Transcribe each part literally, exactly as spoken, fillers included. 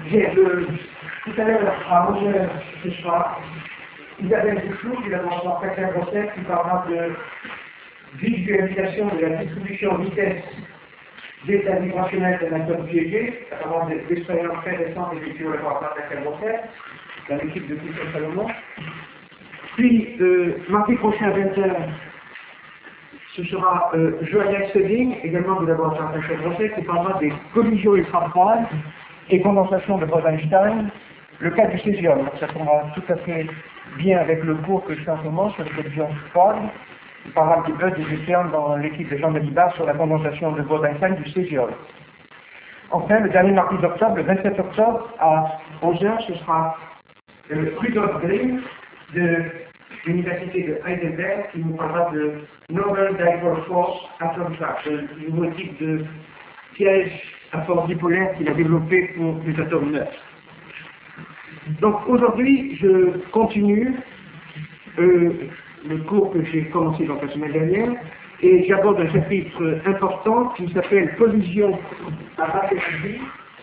Bien, le, tout à l'heure, à onze heures ce soir, Isabelle Bouchou, qui va avoir fait un concept qui parlera de visualisation de la distribution vitesse d'état vibrationnel d'un atome piégé, à travers des expériences très récentes effectuées au laboratoire d'Interconcept, dans l'équipe de Christophe Salomon. Puis, euh, mardi prochain à vingt heures, ce sera euh, Johannes Seding, également du laboratoire d'Interconcept, qui parlera des collisions ultra-froides et condensation de Bose-Einstein, le cas du césium. Donc, ça tombera tout à fait bien avec le cours que je fais en ce moment sur les collisions froides. Il parlera un petit peu des externes dans l'équipe de Jean Dalibard sur la condensation de Bose-Einstein du césium. Enfin, le dernier mardi d'octobre, le vingt-sept octobre, à onze heures, ce sera euh, Rudolf Green de l'Université de Heidelberg qui nous parlera de Novel Dipole Force Atom Trap, le nouveau type de piège à force dipolaire qu'il a développé pour les atomes neufs. Donc aujourd'hui, je continue euh, le cours que j'ai commencé donc la semaine dernière et j'aborde un chapitre important qui s'appelle Collision à basse énergie.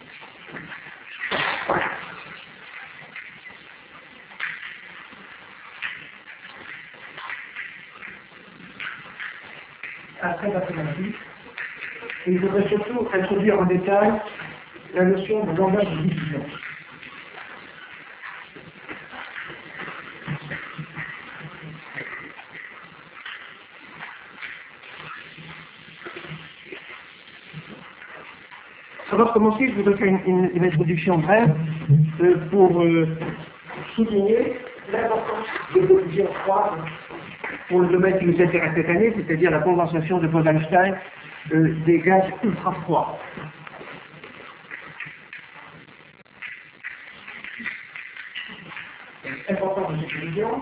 À très basse énergie. Et je voudrais surtout introduire en détail la notion de langage de diffusion. Avant de commencer, je voudrais faire une, une, une introduction brève euh, pour euh, souligner l'importance des collisions froides pour le domaine qui nous intéresse cette année, c'est-à-dire la condensation de Bose-Einstein euh, des gaz ultra-froids. Importance de ces collisions.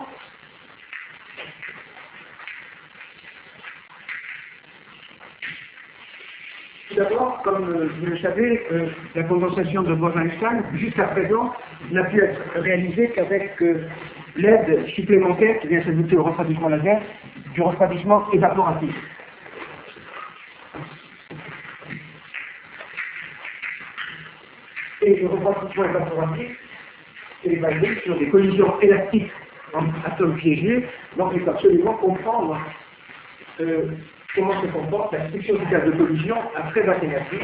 Tout d'abord, comme euh, vous le savez, euh, la condensation de Bose-Einstein, jusqu'à présent, n'a pu être réalisée qu'avec euh, l'aide supplémentaire qui vient s'ajouter au refroidissement laser, du refroidissement évaporatif. Et le refroidissement évaporatif est basé sur des collisions élastiques entre atomes piégés, donc il faut absolument comprendre euh, comment se comporte la structure du cas de collision à très basse énergie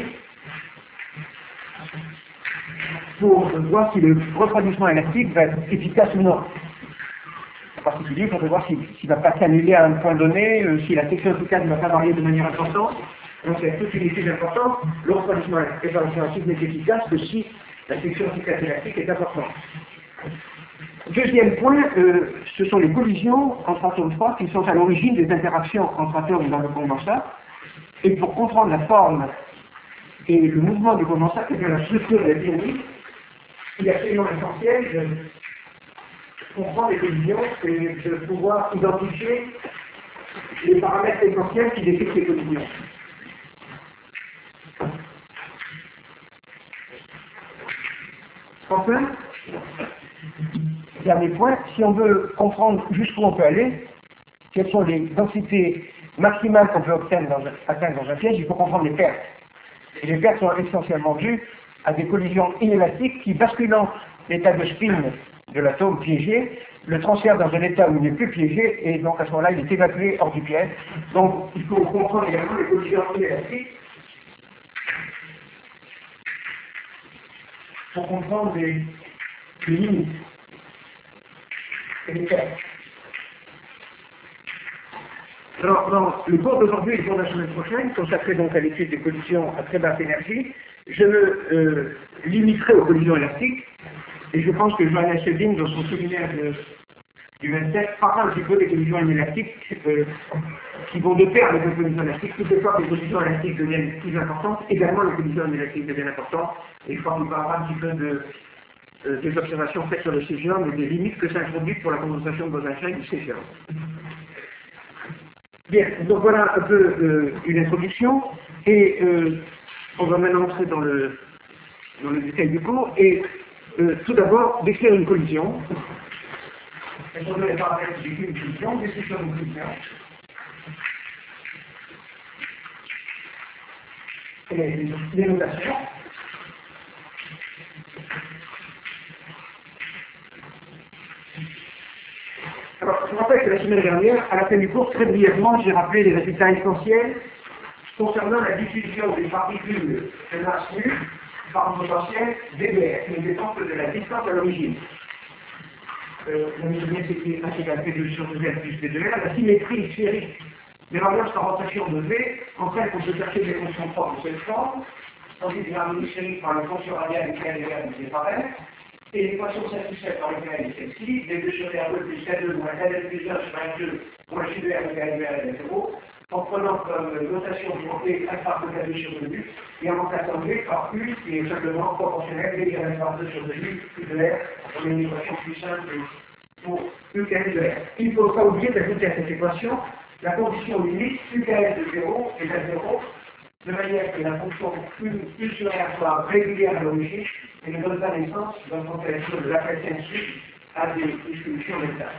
pour voir si le refroidissement élastique va être efficace ou non. En particulier, il faudrait voir s'il ne va pas s'annuler à un point donné, euh, si la section efficace ne va pas varier de manière importante. Donc c'est toute une étude importante. Le refroidissement élastique n'est efficace que si la section efficace élastique est importante. Deuxième point, euh, ce sont les collisions entre atomes froids qui sont à l'origine des interactions entre atomes dans le condensat. Et pour comprendre la forme et le mouvement du condensat, c'est-à-dire la structure de la dynamique, il est absolument essentiel de comprendre les collisions et de pouvoir identifier les paramètres essentiels qui décrivent ces collisions. Enfin, dernier point, si on veut comprendre jusqu'où on peut aller, quelles sont les densités maximales qu'on peut obtenir dans, atteindre dans un piège, il faut comprendre les pertes. Et les pertes sont essentiellement dues à des collisions inélastiques qui, basculant l'état de spin de l'atome piégé, le transfèrent dans un état où il n'est plus piégé, et donc à ce moment-là, il est évacué hors du piège. Donc, il faut comprendre également les collisions inélastiques pour comprendre les, les limites et les pertes. Alors, dans le cours d'aujourd'hui et le cours de la semaine prochaine, consacré donc à l'étude des collisions à très basse énergie, je me euh, limiterai aux collisions élastiques, et je pense que Johannes Seding, dans son séminaire de, du vingt-sept, parlera un petit peu des collisions inélastiques euh, qui vont de pair avec les collisions élastiques. Toutefois, les collisions élastiques deviennent plus importantes, également les collisions inélastiques deviennent importantes, et je crois qu'il parlera un petit peu de, euh, des observations faites sur le césium et des limites que ça introduit pour la condensation de Bose-Einstein du césium. Bien, donc voilà un peu euh, une introduction, et euh, on va maintenant entrer dans le, dans le détail du cours, et euh, tout d'abord décrire une collision. Et on va parler d'une collision, description d'une collision. Et les notations. Alors, je me rappelle que la semaine dernière, à la fin du cours, très brièvement, j'ai rappelé les résultats essentiels concernant la diffusion des particules de masse nue par le potentiel D B R, qui ne dépend que de la distance à l'origine. Euh, la méthode c'était un égal P deux sur deux Z plus P deux R, la symétrie sphérique des variables par rotation de V entraîne qu'on peut chercher des fonctions propres de cette forme, tandis que l'harmonie sphérique par la fonction radiale et K égale des pareil, et l'équation satisfaite par le K est celle-ci, D deux sur R deux plus K deux moins L L plus un sur R deux moins J deux R de K égale égale zéro, en prenant comme notation du côté un par de K deux sur deux U, et en remplaçant V par U, qui est simplement proportionnel, V égale un par deux sur deux U, plus de R, on a une équation plus simple pour U K L de R. Il ne faut pas oublier d'ajouter à cette équation la condition limite U K L de zéro égale zéro, de manière que la fonction U, U sur R soit régulière à l'origine et ne donne pas naissance dans une calculation de l'appel sensu à des distributions vectorielles.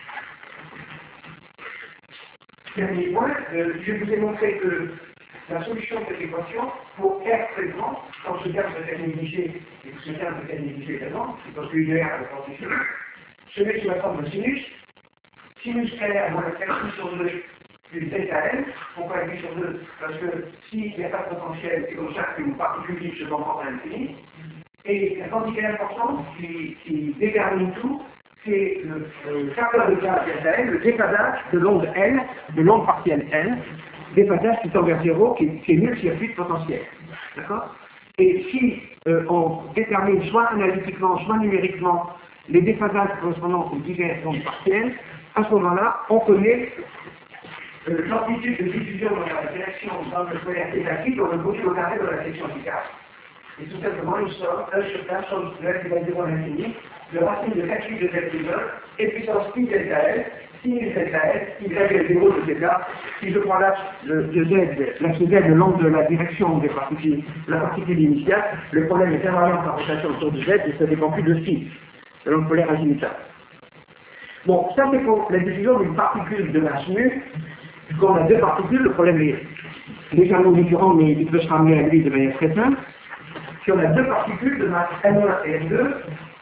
Dernier point, euh, je vous ai montré que la solution de cette équation, pour R présent, quand ce terme peut être négligé, et que ce terme peut être négligé également, parce que U de R est condition, se met sous la forme de sinus, sinus K R moins R sur deux plus delta N, pourquoi R sur deux? Parce que s'il n'y a pas de potentiel, c'est comme ça qu'une particule libre se comporte à l'infini, et la quantité importante qui, qui détermine tout, c'est le, le facteur de gaz delta N, le déphasage de l'onde L, de l'onde partielle L, déphasage qui tend vers zéro, qui, qui est nul s'il n'y a plus de potentiel. D'accord? Et si euh, on détermine soit analytiquement, soit numériquement les déphasages correspondant aux diverses ondes partielles, à ce moment-là, on connaît euh, l'amplitude de diffusion dans la direction dans le polaire étatique dans le module au carré de la section efficace. Et tout simplement, nous sommes un sur un somme de L égale zéro à l'infini, de racine de quatre huit de Z plus un, et puissance I delta L, sinus delta L, Y égale zéro de θ. Si je prends l'axe de, de Z, l'axe Z le long de la direction des particules, la particule initiale, le problème est invariant par rotation autour de Z et ça dépend plus de phi, de l'onde polaire azimutale. Bon, ça c'est pour la diffusion d'une particule de masse nue. Quand on a deux particules, le problème est légèrement différent, mais il peut se ramener à lui de manière très simple. Si on a deux particules de masse M un et M deux,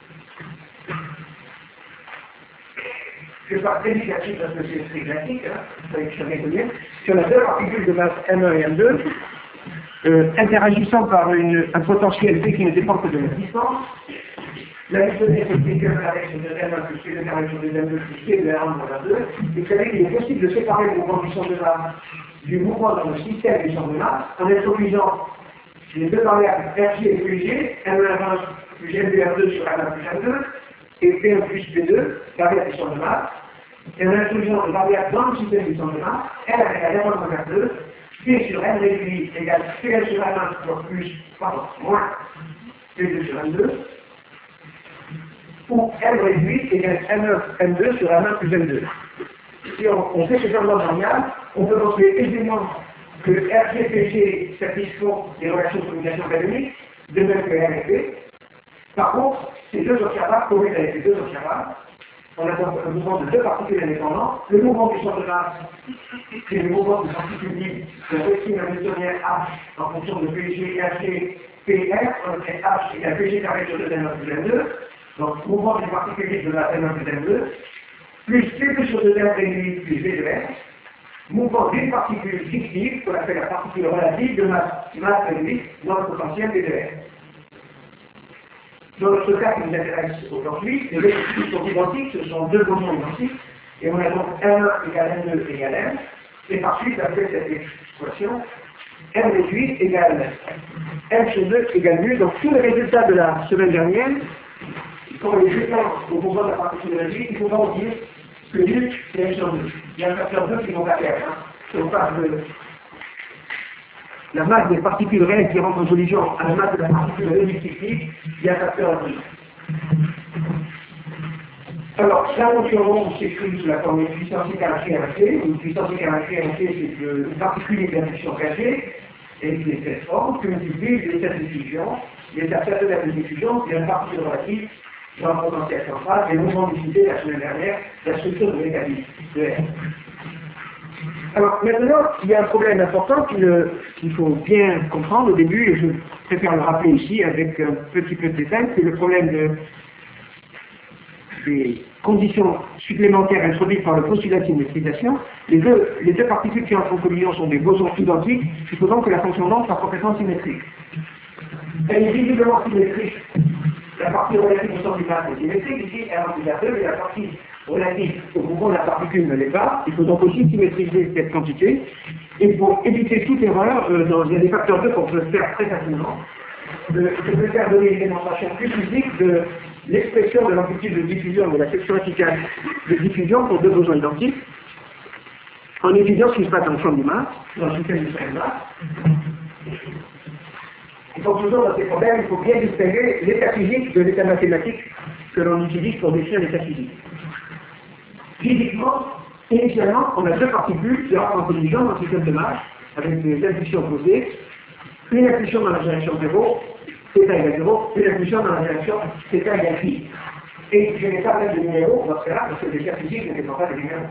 je ne vais pas très négatif parce que c'est très classique, hein, vous savez que je vais dire. Si on a deux particules de masse M un et M deux, euh, interagissant par une, un potentiel V qui ne dépend que de la distance, la méthode est que avec de M un plus P de carré sur deux M deux plus P de R un moins R deux, et vous savez qu'il est possible de séparer le mouvement du champ de masse du mouvement dans le système du champ de masse en introduisant les deux variables R J et Q G, M un R un plus M deux R deux sur M un plus M deux, et P un plus P deux, variable du champ de masse, et en introduisant les variables dans le système du champ de masse, R égale R un moins R deux, P sur M réduit égale P un sur M un plus, pardon, moins P deux sur M deux, ou M réduit égale M un M deux sur M un plus M deux. Si on, on fait ce genre de variable, on peut construire aisément que R G P G satisfont les relations de communication canoniques, de même que R et P. Par contre, ces deux observables corrigent avec les deux observables. On a donc un mouvement de deux particules indépendantes. Le mouvement du champ de masse, c'est le mouvement de particules libres de racine hamiltonienne H en fonction de P G, R G, P R, entre H et la P G carré sur deux M un plus M deux. Donc, mouvement des particules libres de la M un plus M deux, plus P deux sur deux M réduit plus V de R. Mouvement d'une particule fictive, qu'on appelle la particule relative de masse, masse réduite dans le potentiel des deux R. Dans notre cas qui nous intéresse aujourd'hui, les résultats sont identiques, ce sont deux mouvements identiques, et on a donc M un égale M deux égale M, et par suite, après cette expression, M réduit égale M sur deux égale mu. Donc tous les résultats de la semaine dernière, quand on les étend au mouvement de la particule réduite, il faut pas dire que nu c'est M sur deux. Il y a un facteur deux qui vont pas faire. Hein. Si on passe de la masse des particules réelles qui rentrent en collision à la masse de la particule réduite fictive, il y a un facteur deux. Alors, la notion ronde s'écrit sous la forme d'une puissance égale à G à G. Une puissance égale à G à G, c'est une particule d'inflexion Kg, et qui est cette forme, que multiplie les états de diffusion. Les états de diffusion, c'est une particule relative dans le potentiel central, et nous avons discuté la semaine dernière la structure de mécanisme de R. Alors maintenant, il y a un problème important qu'il qu'il faut bien comprendre au début, et je préfère le rappeler ici avec un petit peu de détail, c'est le problème de des conditions supplémentaires introduites par le postulat de symétrisation, les deux, les deux particules qui entrent en collision sont des bosons identiques, supposant que la fonction d'onde soit complètement symétrique. Elle est visiblement symétrique. La partie relative au centre du masse est symétrique, ici R un plus R deux, mais la partie relative au mouvement de la particule ne l'est pas. Il faut donc aussi symétriser cette quantité. Et pour éviter toute erreur, euh, dans, il y a des facteurs deux qu'on peut faire très facilement. De, je peux faire donner une démonstration plus physique de l'expression de l'amplitude de diffusion de la section efficace de diffusion pour deux bosons identiques, en étudiant ce qui se passe dans le champ du masse, dans le système du champ de masse. Et donc, toujours dans ces problèmes, il faut bien distinguer l'état physique de l'état mathématique que l'on utilise pour définir l'état physique. Physiquement, initialement, on a deux particules qui rentrent en collision dans le système de masse, avec des impulsions opposées. Une impulsion dans la direction zéro, θ égale zéro, une impulsion dans la direction θ égale phi. Et je n'ai pas même de numéros dans ce cas-là, parce que les cas physiques ne dépendent pas des numéros.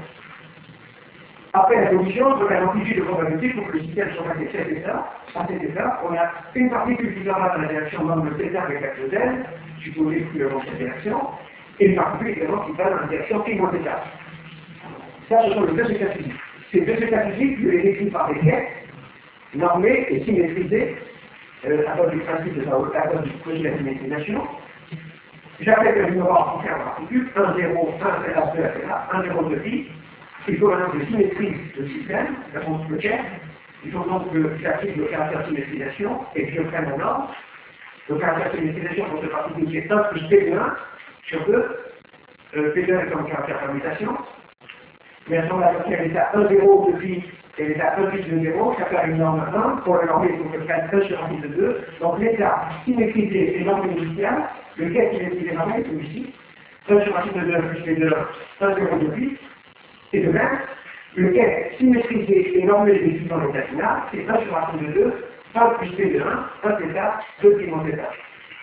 Après la collision, on a l'amplitude de probabilité pour que le système soit passé cet état. À cet état, on a une particule qui s'en va dans la direction d'angle θ avec l'axe Z, supposé que le long de cette direction, et une particule également qui va dans la direction π moins θ. Ça, ce sont les deux états physiques. Ces deux états physiques, je les décris par des quêtes normées et symétrisées, euh, à cause du principe de à cause du projet de la symétrisation. J'appelle le numéro en fonction de particule, un zéro, un, et cetera, un zéro de pi. Il faut maintenant que je symétrise le système, la fonction de quête. Il faut donc que j'applique le caractère de symétrisation et que je prenne un ordre. Le caractère de symétrisation pour ce particule, c'est un plus P de un sur deux. Euh, P de un étant le caractère de permutation. Mais à ce moment-là, quand il y a l'état un zéro de pi et l'état un plus de zéro, ça fait une norme un. Pour le normer, il faut que je prenne un sur un plus de deux. Donc l'état symétrisé est norme initiale. Le quête symétrisé normé, c'est celui-ci. un sur un plus de deux plus P de un, un zéro de pi. Et de même, le quête symétrisé et normé des dans l'état final, c'est un sur un plus de deux, un plus P de un, un θ, deux pi moins θ.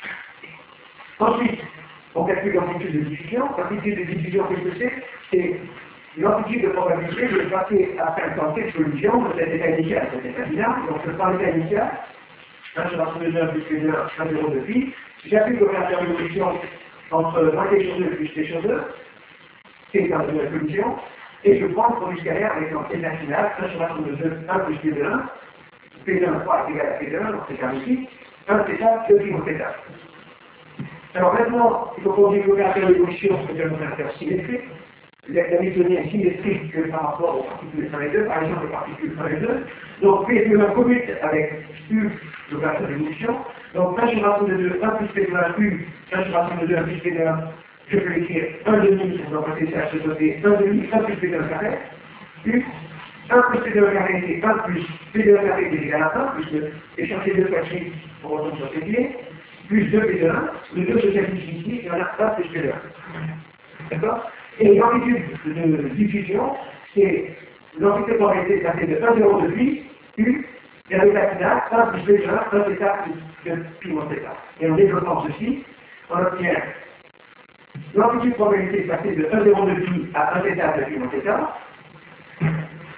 Ensuite, on calcule l'amplitude de diffusion. L'amplitude de diffusion, qu'est-ce que c'est? C'est l'amplitude de probabilité de passer à faire tenter de solution de cet état initial, cet état final. Donc, je prends l'état initial, un sur un plus de deux plus P de un, un zéro de pi. J'applique l'opérateur de solution entre moins t sur deux plus t sur deux, c'est dans la solution. Et je prends le produit scalaire avec l'état final, un sur un plus de deux, un plus P de un, P de un trois est égal à P de un, donc c'est un ici, un θ, deux pi moins θ. Alors maintenant, il faut qu'on dise l'opérateur d'évolution, c'est un opérateur symétrique. L'hamiltonien est symétrique que par rapport aux particules un et deux, par exemple les particules un et deux. Donc P de un commute avec U, l'opérateur d'évolution. Donc un sur un plus de deux, un plus P de un, U, un sur un plus de deux, un plus P de un. Je peux écrire un demi, on va passer ça à ce côté, un demi, un plus P de un carré, plus un plus P de un carré, c'est un plus P de un carré qui est égal à un, plus échanger deux fois suite pour retourner sur ses pieds, plus deux P de un, le deux se simplifie ici, et on a un plus P de un. D'accord? Et l'amplitude de diffusion, c'est l'amplitude de probabilité passée de un zéro de pi, U, et l'état final, un plus P de un, un θ plus pi moins θ. Et en développant ceci, on obtient l'amplitude de probabilité passée de un zéro de pi à un θ de pi moins θ.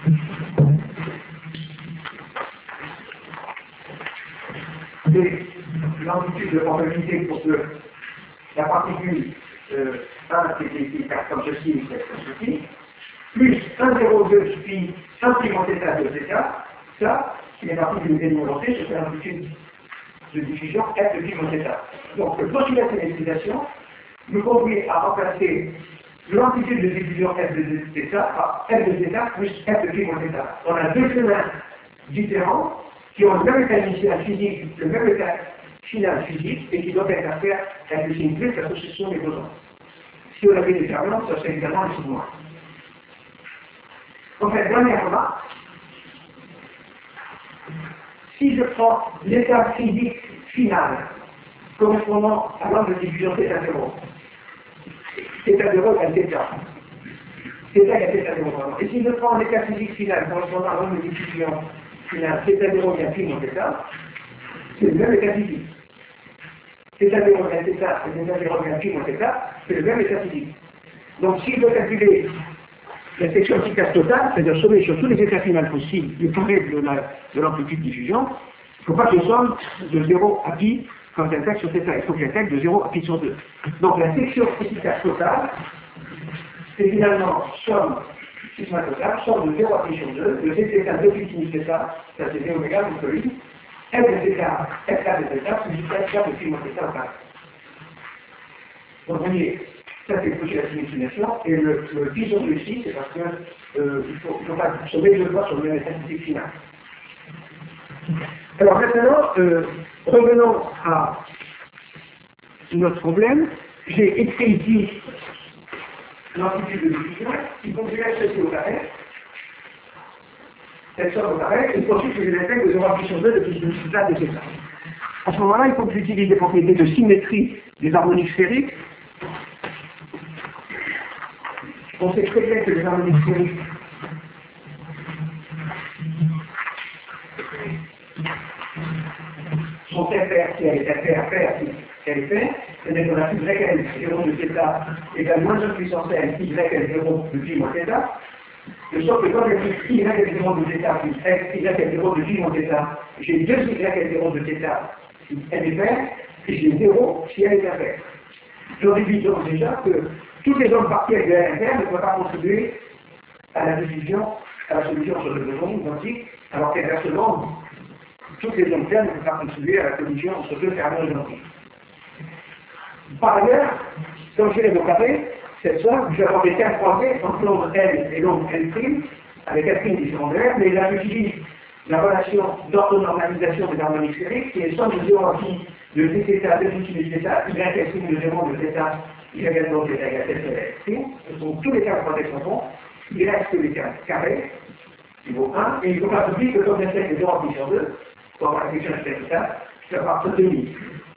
C'est l'amplitude de probabilité pour que la particule euh, un qui est écrit comme ceci, comme ceci, plus un zéro deux pi, un pi moins θ de θ, ça, si les particules étaient numérotés, c'est l'amplitude de diffusion f de pi moins θ. Donc le postulat de symétrisation nous conduit à remplacer l'amplitude de diffusion f de θ par f de θ plus f de pi moins θ. On a deux chemins différents qui ont le même état initial physique, le même état final physique, et qui doivent être à faire avec le signe plus, parce que ce sont les bosons. Si on avait des ferments, ça serait évidemment les sous-moins. En fait, dernière remarque, si je prends l'état physique final correspondant à l'angle de diffusion θ zéro, θ zéro égale θ. θ égale θ zéro, pardon. Et si je prends l'état physique final correspondant à l'angle de diffusion final θ zéro égale pi moins θ, c'est le même état physique. θ zéro égale θ et θ zéro égale pi moins θ, c'est le même état physique. Donc si je veux calculer la section efficace totale, c'est-à-dire sommer sur tous les états finaux possibles le carré de l'amplitude de diffusion, il ne faut pas que je somme de zéro à pi quand j'intègre sur θ, il faut que j'intègre de zéro à pi sur deux. Donc la section efficace totale, c'est finalement somme sigma totale, somme de zéro à pi sur deux, de θ de pi sinus θ, ça c'est d oméga, vous savez, F de θ, F de θ, c'est juste F de sigma θ au carré. Donc vous voyez, ça c'est le produit de la simulation, et le, le pi sur deux ici, c'est parce que euh, il faut, il faut pas sauver deux fois sur le même statistique final. Alors maintenant, euh, revenons à notre problème. J'ai écrit ici l'amplitude de diffusion qui conduit à ceci au carré. Cette somme au carré, il faut que je l'intègre de zéro à pi sur deux depuis le stade de θ. À ce moment-là, il faut que j'utilise les propriétés de symétrie des harmoniques sphériques. On sait très bien que les harmoniques sphériques sont impaires si elle est impaire, paire si elle est paire, c'est-à-dire qu'on a y L zéro de θ égale moins un puissance L, y L zéro de pi moins θ, de sorte que quand j'ai y L zéro de θ plus x, y L zéro de pi moins θ, j'ai deux y L zéro de θ si elle est paire, et j'ai zéro si elle est impaire. Je révise donc déjà que toutes les ondes partielles de L impaire ne peuvent pas contribuer à la division, à la solution sur le besoin identique, alors qu'inversement, toutes les ondes paires ne peuvent pas contribuer à la solution entre deux fermions identiques. Par ailleurs, comme je l'ai au carré, cette somme, je vais avoir des termes croisés entre l'onde L et l'onde L', avec L' différent de R, mais là j'utilise la relation d'orthonormalisation des harmoniques sphériques, qui est somme de zéro à pi de d θ de pi de θ, y L' de zéro de θ, y L de θ égale L', ce sont tous les termes croisés qui sont bons, il reste les termes carrés, niveau un, et il ne faut pas oublier que comme j'intègre zéro à pi sur deux, pour avoir la question de θ, je vais avoir demi.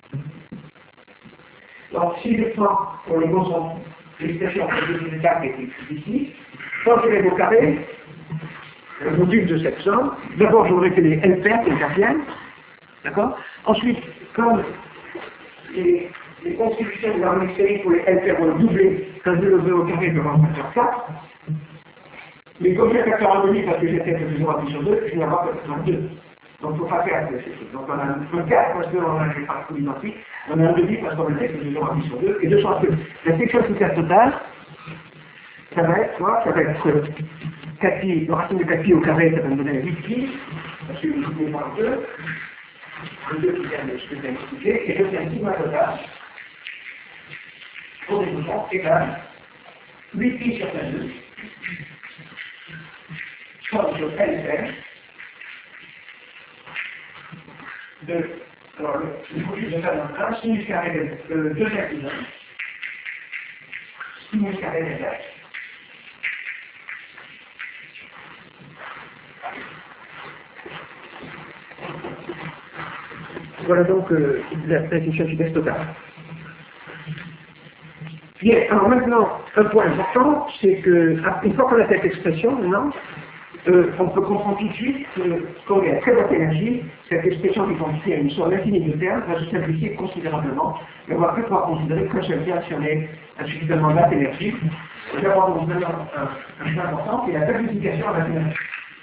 Donc, si je prends pour les bosons l'expression de deux θ qui est écrite ici, quand je lève au carré, le module de cette somme, d'abord j'aurais fait les L paires qui interviennent, d'accord? Ensuite, comme les, les contributions de l'harmonique sphérique pour les L paires vont doubler, quand je le veux au carré, je vais avoir un facteur quatre. Mais comme j'ai un facteur harmonique parce que j'ai fait de zéro à pi sur deux, je vais avoir un facteur deux. Donc il ne faut pas faire ces choses. Donc on a un quatre parce qu'on a des parcours identiques, on a un demi parce qu'on a fait de zéro à pi sur deux, et de sorte que la section efficace totale, ça va être quoi? Ça va être quatre pi, le racine de quatre pi au carré, ça va me donner huit pi, parce que je vais par deux, le deux qui vient de ce que je viens d'expliquer, et je fais un sigma total pour des mouvements égale huit pi sur deux, somme sur L R, de, alors le, le produit de ça dans un, sinus carré de deux inclusions, sinus carré de R. Voilà donc euh, la définition efficace totale. Bien, alors maintenant, un point important, c'est que, une fois qu'on a cette expression, maintenant, euh, on peut comprendre tout de suite que, quand il y a très haute énergie, cette expression qui consiste à une somme infinie de termes va se simplifier considérablement, et on va plus pouvoir considérer qu'un seul terme si on est à suffisamment basse énergie. On va avoir donc maintenant un, un point important, qui est la simplification à basse énergie.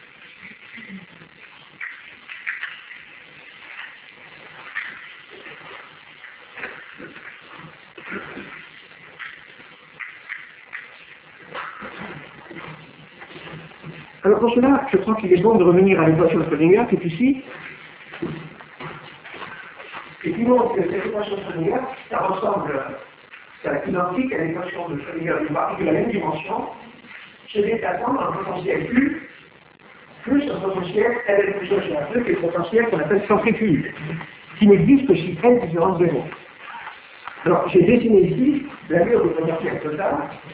Alors pour cela, je crois qu'il est bon de revenir à l'équation de Schrödinger qui est ici, et qui montre que cette équation de Schrödinger, ça ressemble, c'est identique à l'équation de Schrödinger d'une partie de la même dimension, se déplaçant dans un potentiel U, plus un potentiel L plus un sur deux, qui est le potentiel qu'on appelle centrifuge, qui n'existe que si L différence zéro. Alors j'ai dessiné ici la mur du potentiel total.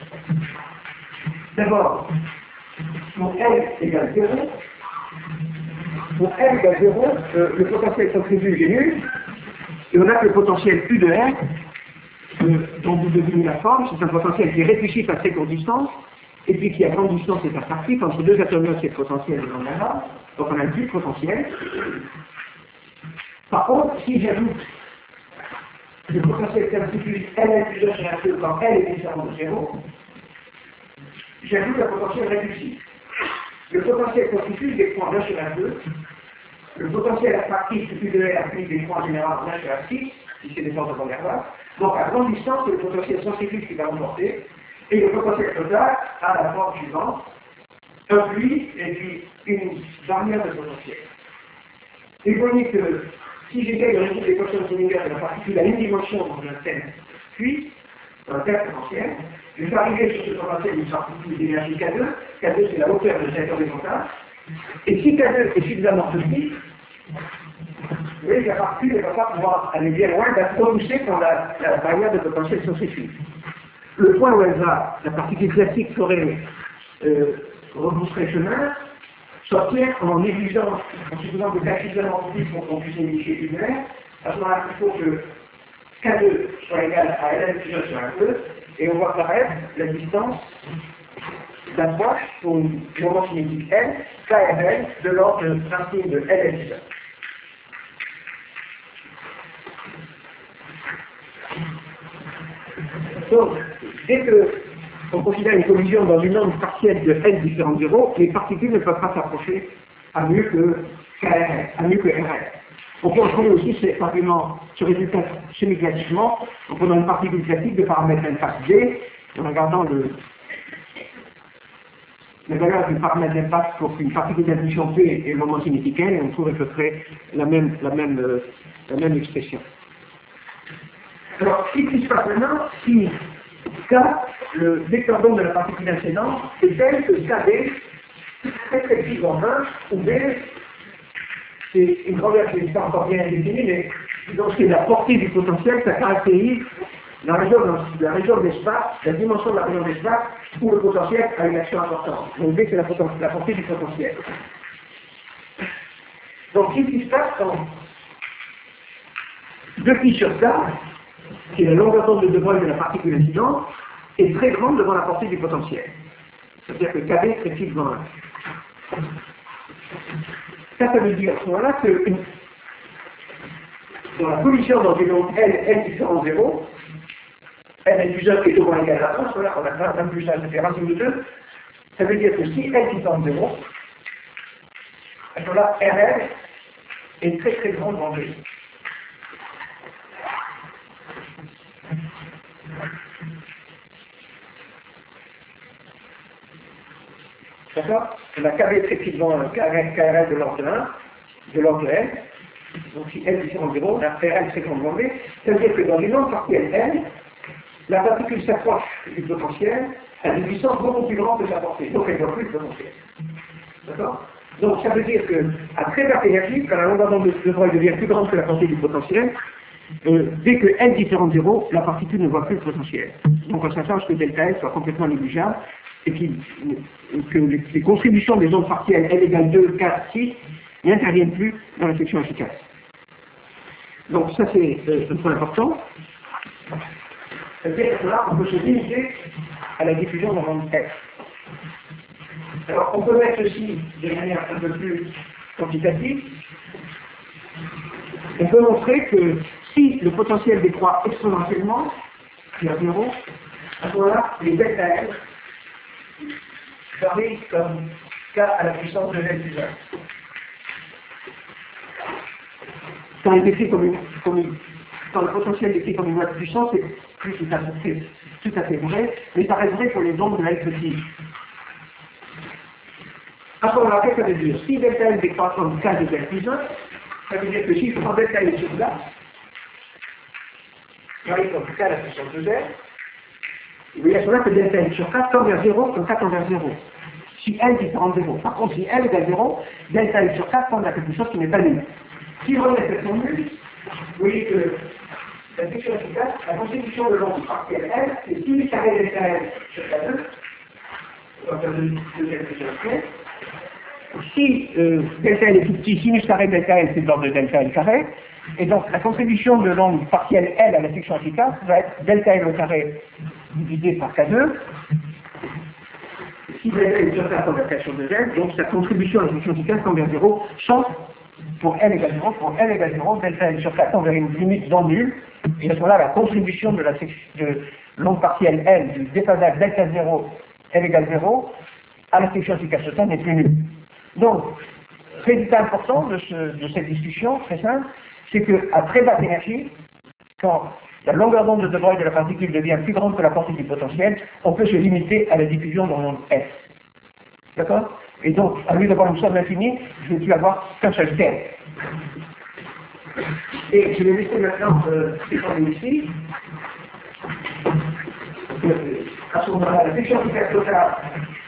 D'abord, pour L égale zéro, pour L égale zéro, euh, le potentiel centrifuge est nul, et on a que le potentiel U de R, euh, dont vous devinez la forme, c'est un potentiel qui est réfléchif à très courte distance, et puis qui à grande distance est attractif, entre deux atomes, c'est le potentiel de l'onde, donc on a deux potentiels. Par contre, si j'ajoute le potentiel centrifuge L plus un sur R deux quand L est différent de zéro, j'ajoute un potentiel réfléchif. Le potentiel centrifuge dépend d'un sur R deux, le potentiel attractif U de R applique des points généraux d'un sur R six, si c'est des forces de première masse. Donc à grande distance, c'est le potentiel centrifuge qui va remporter, et le potentiel total a la forme suivante, un puits et puis une barrière de potentiel. Et vous voyez que si j'essaie de résoudre l'équation de Schrödinger de la particule à une dimension dans un tel puits, dans un tel potentiel, je vais arriver sur ce potentiel d'une particule d'énergie K deux, K deux c'est la hauteur de cette horizontale, et si K deux est suffisamment petit, vous voyez que la particule ne va pas pouvoir aller bien loin, elle va se repousser pour la, la barrière de potentiel centrifuge. Le point où elle va, la particule classique ferait euh, rebrousserait chemin, sortir en négligeant, en supposant que K suffisamment petit pour qu'on puisse négliger une R, à ce moment-là, il faut que K deux soit égal à Ln plus un sur un deux, et on voit apparaître la distance d'approche pour une moment cinétique L, K R L, de l'ordre de racine de Ln plus un. Donc, dès qu'on considère une collision dans une onde partielle de L différent de zéro, les particules ne peuvent pas s'approcher à mieux que K R L, à mieux que R L. On peut trouver aussi cet argument, ce résultat semi-classiquement, en prenant une particule classique de paramètre l'impact G, en regardant le, la valeur du paramètre d'impact pour une particule d'impulsion P et le moment cinétique L, et on trouve à peu près la même, la même, euh, la même expression. Alors, qu'est-ce qui se passe maintenant si K, le vecteur d'onde de la particule incidente, est tel que K B très précis en un, où B, c'est une grandeur qui n'est pas encore bien définie, mais donc c'est la portée du potentiel, ça caractérise la région, la région de l'espace, la dimension de la région de l'espace, où le potentiel a une action importante. Donc B, c'est la, la portée du potentiel. Donc, qu'est-ce qui se passe quand deux pi sur K, qui est la longueur d'onde de De Broglie de la particule incidente, est très grande devant la portée du potentiel. C'est-à-dire que K B est très petit devant un. Ça, ça veut dire à ce moment-là que une... dans la collision dans une onde L, L différent de zéro, L N plus un est au moins égal à un, voilà, on a un plus un, ça fait racine de deux, ça veut dire que si L différent de zéro, à ce moment-là, R L est très très grande devant deux. D'accord? On a K B très petit devant K R L de l'ordre de un, de l'ordre de L. Donc si L est différent de zéro, la R L très grande devant B. Ça veut dire que dans une onde partielle L, la particule s'approche du potentiel à une puissance beaucoup plus grande que sa portée. Donc elle ne voit plus le potentiel. D'accord? Donc ça veut dire qu'à très basse énergie, quand la longueur d'onde de Broglie devient plus grande que la portée du potentiel, euh, dès que L différent de zéro, la particule ne voit plus le potentiel. Donc on s'attend à ce que delta L soit complètement négligeable et qu'il, que les, les contributions des ondes partielles L égale deux, quatre, six n'interviennent plus dans la section efficace. Donc ça c'est euh, un point important. C'est-à-dire que là on peut se limiter à la diffusion dans l'onde F. Alors on peut mettre ceci de manière un peu plus quantitative. On peut montrer que si le potentiel décroît exponentiellement, vers zéro, à ce moment-là, les delta L varient comme K à la puissance de L plus un. Quand il est décrit comme une, comme une, quand le potentiel est décrit comme une loi de puissance, c'est plus tout à fait, tout à fait vrai, mais ça reste vrai pour les ondes de L petit. À ce moment-là, qu'est-ce que ça veut dire? Si delta L décroît comme K de L plus un, ça veut dire que si je prends delta L sur place, varie comme K à la puissance de L, vous voyez à ce moment-là que delta L sur K tend vers zéro comme K tend vers zéro. Si L est différent de zéro. Par contre, si L égale zéro, delta L sur K tend vers quelque chose qui n'est pas nul. Si je remets cette formule, vous voyez que la section efficace, la constitution de l'onde partielle L, c'est sinus carré delta L sur K deux, on va faire deux L plus un. Si euh, delta L est tout petit, sinus carré delta L, c'est de l'ordre de delta L carré, et donc la contribution de l'onde partielle L à la section efficace va être delta L au carré divisé par K deux. Si delta L sur K tend vers K sur deux L, donc sa contribution à la section efficace tend vers zéro, sauf pour L égale zéro, pour L égale zéro, delta L sur K tend vers une limite non nulle, et à ce moment-là, la contribution de la de l'onde partielle L du déphasage delta zéro, L égale zéro, à la section efficace totale n'est plus nulle. Donc, résultat important de, ce, de cette discussion, très simple, c'est qu'à très basse énergie, quand la longueur d'onde de Broglie de la particule devient plus grande que la portée du potentiel, on peut se limiter à la diffusion dans l'onde S. D'accord? Et donc, à lieu d'avoir une somme infinie, je ne vais plus avoir qu'un seul terme. Et je vais laisser maintenant euh, s'étendre ici. Euh, à ce moment-là, la section hyper totale.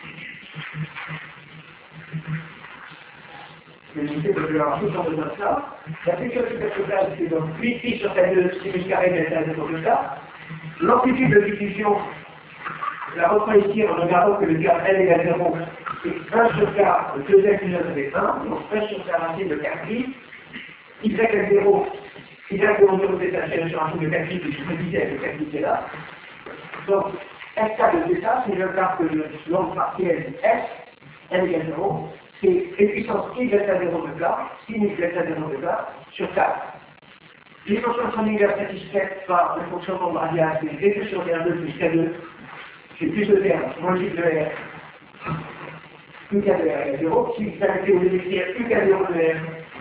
Je vais limiter parce que avoir tout le temps besoin de ça. La section hyper totale, c'est donc huit pi sur K deux, sinus carré delta zéro de K. L'amplitude de diffusion, je la reprends ici en regardant que le cas L égale zéro, c'est un sur K, deux L plus un, ça fait un, donc un sur K racine de quatre pi. Y égale zéro, Y égale zéro détaché sur un truc de quatre pi, puisque je me disais que quatre pi c'est là. Donc, S K de θ, c'est le cas que le nombre partiel S, N égale zéro, c'est les puissances I delta zéro de K, sinus delta zéro de K, sur K. L'équation de univers satisfaite par le fonctionnement radial, c'est V sur R deux plus K deux, j'ai plus de termes, moins J de R, U K de R égale zéro, si vous avez au lieu d'écrire U K zéro de R,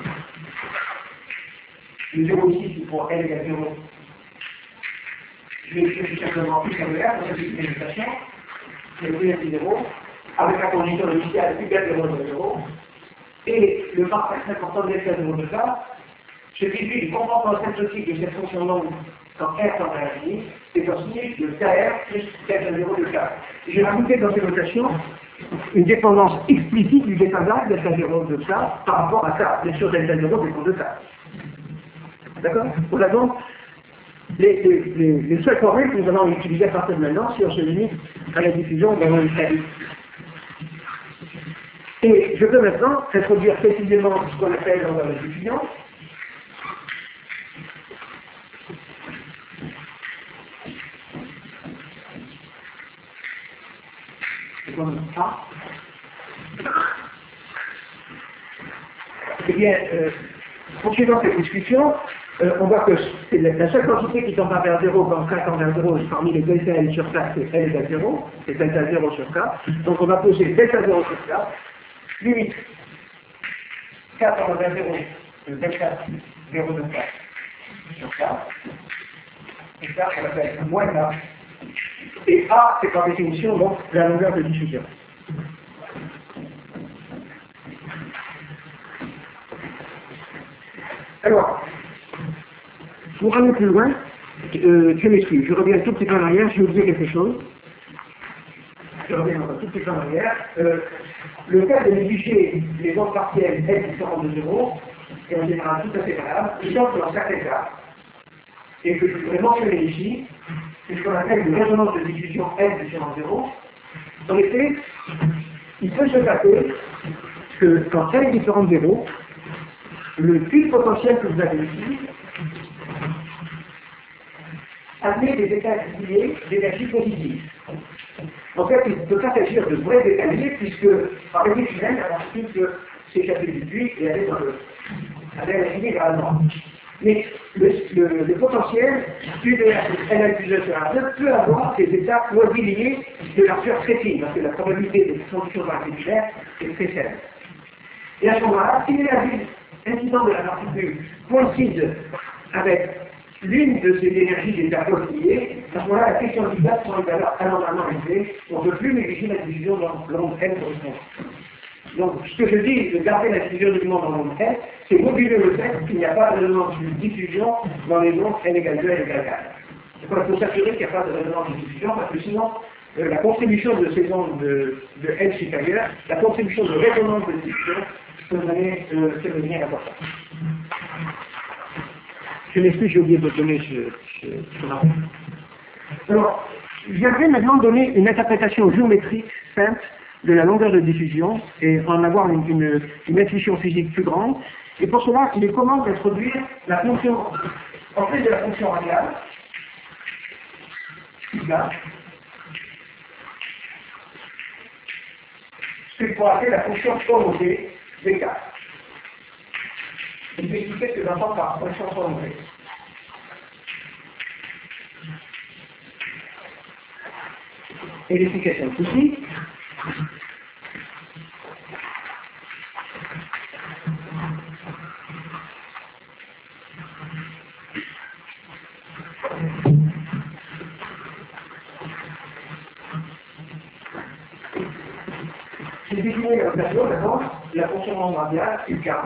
le zéro ici c'est pour L égale zéro. Je vais écrire tout simplement U K de R, donc c'est une limitation, c'est le égale zéro, avec la condition initiale U K zéro de zéro, et le partage important de delta zéro de K, je déduis du comportement asymptotique de cette fonction longue quand R tend à l'infini, c'est comme sinus de K R plus delta zéro de K. J'ai rajouté dans ces notations une dépendance explicite du déphasage delta zéro de K par rapport à K. Bien sûr, delta zéro dépend de K. D'accord? Voilà donc les, les, les, les seules formules que nous allons utiliser à partir de maintenant si on se limite à la diffusion dans une L. Et je peux maintenant introduire précisément ce qu'on appelle dans la diffusion. Ah. Eh bien, euh, poursuivant cette discussion, euh, on voit que c'est la, la seule quantité qui tend vers zéro quand K tend vers zéro, parmi les delta L sur K, c'est L égale zéro, c'est delta zéro sur K. Donc on va poser delta zéro sur K, limite K tend vers zéro, le delta zéro de K sur K, et ça on appelle moins K. Et A, c'est par définition donc la longueur de diffusion. Alors, pour aller plus loin, euh, je m'excuse, je reviens tout petit peu en arrière, j'ai oublié quelque chose. Je reviens encore tout petit peu en arrière. Euh, le cas de négliger les ondes partielles L différentes de zéro est en général tout à fait valable, sauf dans certains cas, et que je voudrais mentionner ici, c'est ce qu'on appelle une résonance de diffusion L différente de zéro. En effet, il peut se passer que quand L est différent de zéro, le fil potentiel que vous avez ici amener des états liés d'énergie positive. En fait, il ne peut pas s'agir de vrais décalés puisque par l'effet humaine, la particule peut s'échapper du puits et aller dans le, aller à l'infini vers la droite. Mais le, le, le potentiel U de N L plus un sur R deux peut avoir des états quasi liés de largeur très fine, parce que la probabilité de conditions particulières est très faible. Et à ce moment-là, si l'énergie incidente de la particule coïncide avec l'une de ces énergies des états liées, à ce moment-là, la question du gaz prend une valeur anormalement élevée, on ne peut plus négliger la diffusion dans l'onde N correspondante. Donc, ce que je dis de garder la diffusion du monde dans l'onde N, c'est moduler le fait qu'il n'y a pas de résonance de diffusion dans les ondes N égale deux, N égale quatre. Il faut s'assurer qu'il n'y a pas de résonance de diffusion, parce que sinon, euh, la contribution de ces ondes de, de N supérieure, la contribution de résonance de diffusion, peut donner, euh, peut devenir important. Je m'excuse, j'ai oublié de donner ce, ce, ce rapport. Alors, j'aimerais maintenant donner une interprétation géométrique simple de la longueur de diffusion et en avoir une, une, une intuition physique plus grande. Et pour cela, il est commande d'introduire la fonction, en fait de la fonction radiale, là, ce que je pourrais appeler la fonction prolongée des cas. Je vais expliquer ce que j'entends par fonction prolongée. Et l'explication ici. définir la période d'abord la fonction radiale U K,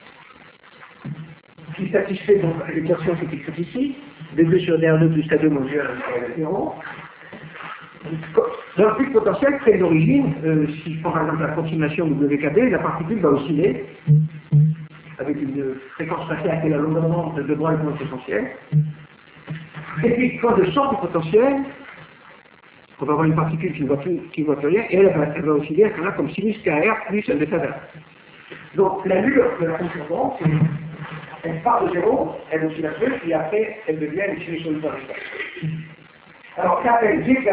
qui satisfait donc l'équation qui est écrite ici, d deux sur d R deux plus K deux moins G un égale à zéro. Dans le pic potentiel très d'origine, euh, si je prends par exemple l'approximation W K B, la particule va osciller avec une fréquence spatiale qui est la longueur d'onde de bras le point potentiel. Et puis quand je sors du potentiel, on va avoir une particule qui ne voit plus, qui voit plus rien, et elle va, elle va osciller à comme sinus K R plus un bêta delta. Donc l'allure de la fonction d'onde, elle part de zéro, elle oscille un peu, et après elle devient une sinusoïde dans l'espace. Alors qu'appelle G K,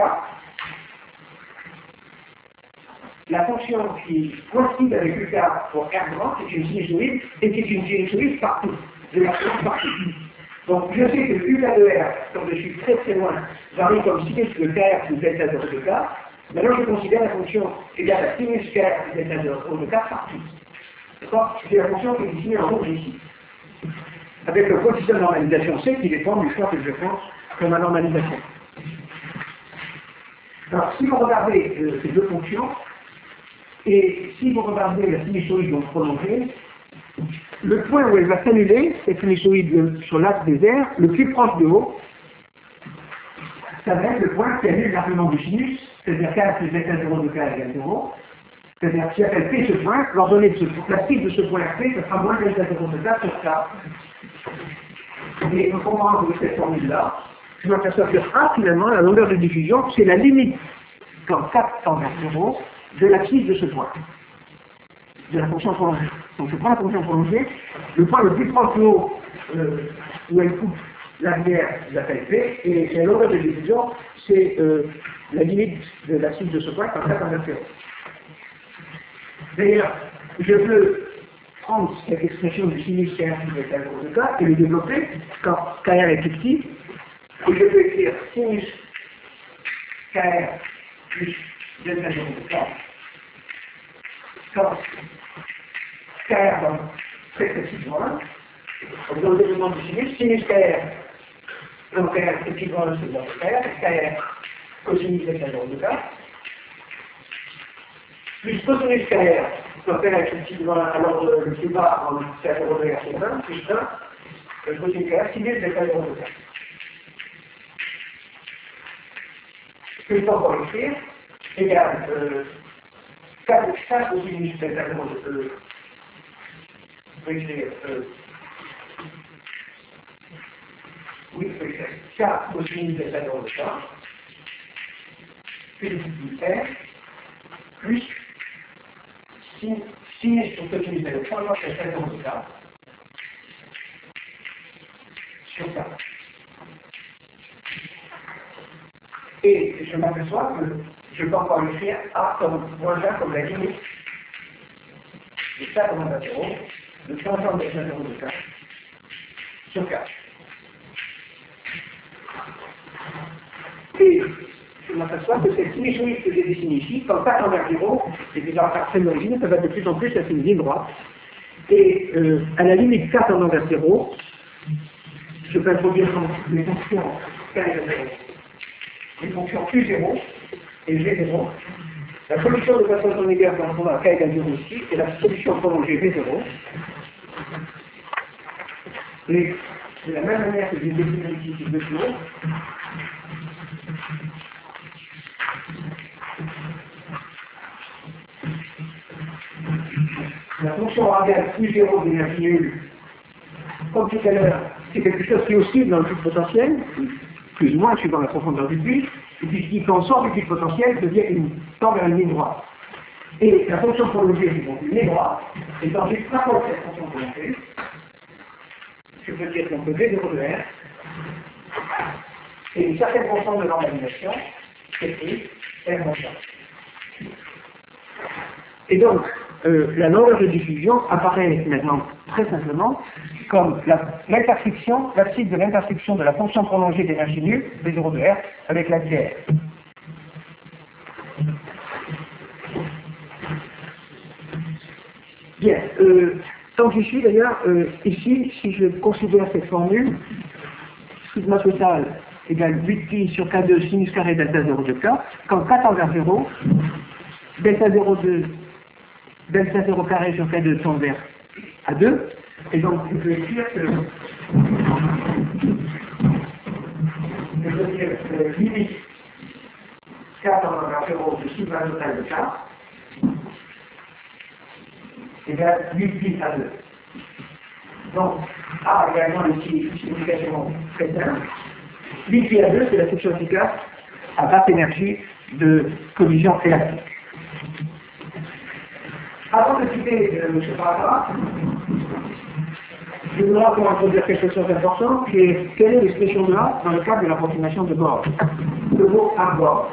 la fonction qui coïncide avec U K pour R grand, c'est une sinusoïde, et c'est une sinusoïde partout, de la fonction partout. Donc je sais que U K de R, quand je suis très très loin, varie comme sinus de K R plus delta zéro de K. Maintenant je considère la fonction égale à sinus K R plus delta zéro de K partout. D'accord? C'est la fonction qui est définie en rouge ici. Avec le coefficient de normalisation C qui dépend du choix que je fais comme ma normalisation. Alors si vous regardez euh, ces deux fonctions, et si vous regardez la sinusoïde donc prolongée, le point où elle va s'annuler, cette sinusoïde sur l'axe des airs, le plus proche de haut, ça va être le point qui annule l'argument du sinus, c'est-à-dire K plus delta zéro de K égale zéro. C'est-à-dire si elle fait ce point, l'ordonnée de ce point, la cible de ce point R P, ce sera moins delta zéro de K sur K. Et on comprend de cette formule-là, je m'aperçois que A, finalement, la longueur de diffusion, c'est la limite, quand K tend vers zéro, de la cible de ce point, de la fonction prolongée. Donc je prends la fonction prolongée, le point le plus proche de haut, euh, où elle coupe la lumière, je l'appelle P, et la longueur de diffusion, c'est euh, la limite de la cible de ce point quand K tend vers zéro. D'ailleurs, je peux prendre cette expression du sinus K R plus delta zéro de K et le développer quand K R est plus petit, et je peux écrire sinus K R plus delta zéro de K, quand K R dans très précisément un, dans le développement du sinus, sinus K R, donc K R précisément un, c'est de K R, K R cosinus delta zéro de K, plus cosinus K R, quand K R est précisément un, alors le plus bas, en K zéro de R, c'est un, plus un, le cosinus K R, sinus delta zéro de K. Je peux encore écrire, égale euh, K cosinus delta zéro de K. Je peux écrire euh, oui, je peux écrire K cosinus delta zéro de K, puis R, plus sinus sur cosinus delta zéro de K, sur K. Et je m'aperçois que je peux encore écrire A comme moins un comme la limite de K comme un zéro, de tangente de zéro de K, sur K. Et je m'aperçois que cette sinusoïde que j'ai dessinée ici, quand K tend vers zéro, c'est déjà par très d'origine, ça va de plus en plus être une ligne droite. Et euh, à la limite K tendant vers zéro, je peux introduire les fonctions K égale zéro. Les fonctions U zéro et G zéro. La solution de façon égale correspondant à K égale zéro ici, et la solution prolongée V zéro. Et de la même manière que j'ai défini ici ces deux choses, la fonction radiale U zéro d'énergie nulle, comme tout à l'heure, c'est quelque chose qui oscille dans le puits potentiel, plus ou moins suivant la profondeur du puits, et puis qui, quand on sort du puits potentiel, devient une, tend vers une ligne droite. Et la fonction prolongée est donc une ligne droite, et dans une n'importe cette fonction prolongée, je peux dire qu'on peut V zéro de R, et une certaine fonction de normalisation, c'est prise R moins un. Et donc, euh, la longueur de diffusion apparaît maintenant très simplement comme l'intersection, la cible de l'intersection de la fonction prolongée d'énergie nulle, V zéro de R, avec la D R. Bien, euh, tant que j'y suis d'ailleurs, euh, ici, si je considère cette formule, sigma total égale huit pi sur K deux sinus carré delta zéro de K, quand K tend vers zéro, delta zéro de delta zéro carré sur K deux tend vers A deux. Et donc, je peux écrire que je peux dire que limite K tend vers zéro de sigma total de K égale huit pi A deux. Donc, A également une signification très simple. huit pi A deux, c'est la section efficace à basse énergie de collision élastique. Avant de quitter euh, ce paragraphe, je voudrais encore introduire quelque chose d'important, qui est quelle est l'expression de A dans le cadre de l'approximation de Born. Le mot à Born.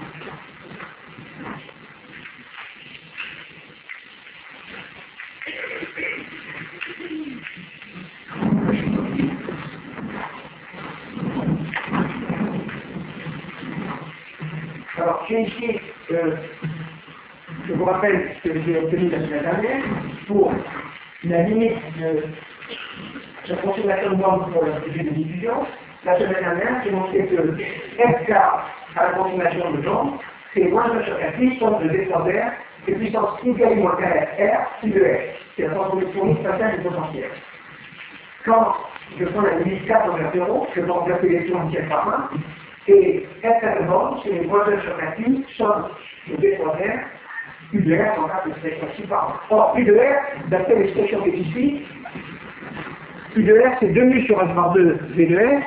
Alors, j'ai ici, euh, je vous rappelle ce que j'ai obtenu la semaine dernière pour la limite de l'approximation de Born pour le sujet de diffusion. La semaine dernière, j'ai montré que F K à l'approximation de Born, c'est moins un sur la puissance de V fois R, et puissance égale moins K R, I de R. C'est la transformation spatiale du potentiel. Quand je prends la limite K envers zéro, je peux remplacer l'électron entière par un, et F de Born, c'est une moins un sur la Q, somme de V fois R, U de R, on a l'expression ci par un. Or, U de R, d'après l'expression qui est ici, U de R, c'est deux mu sur H bar deux V de R,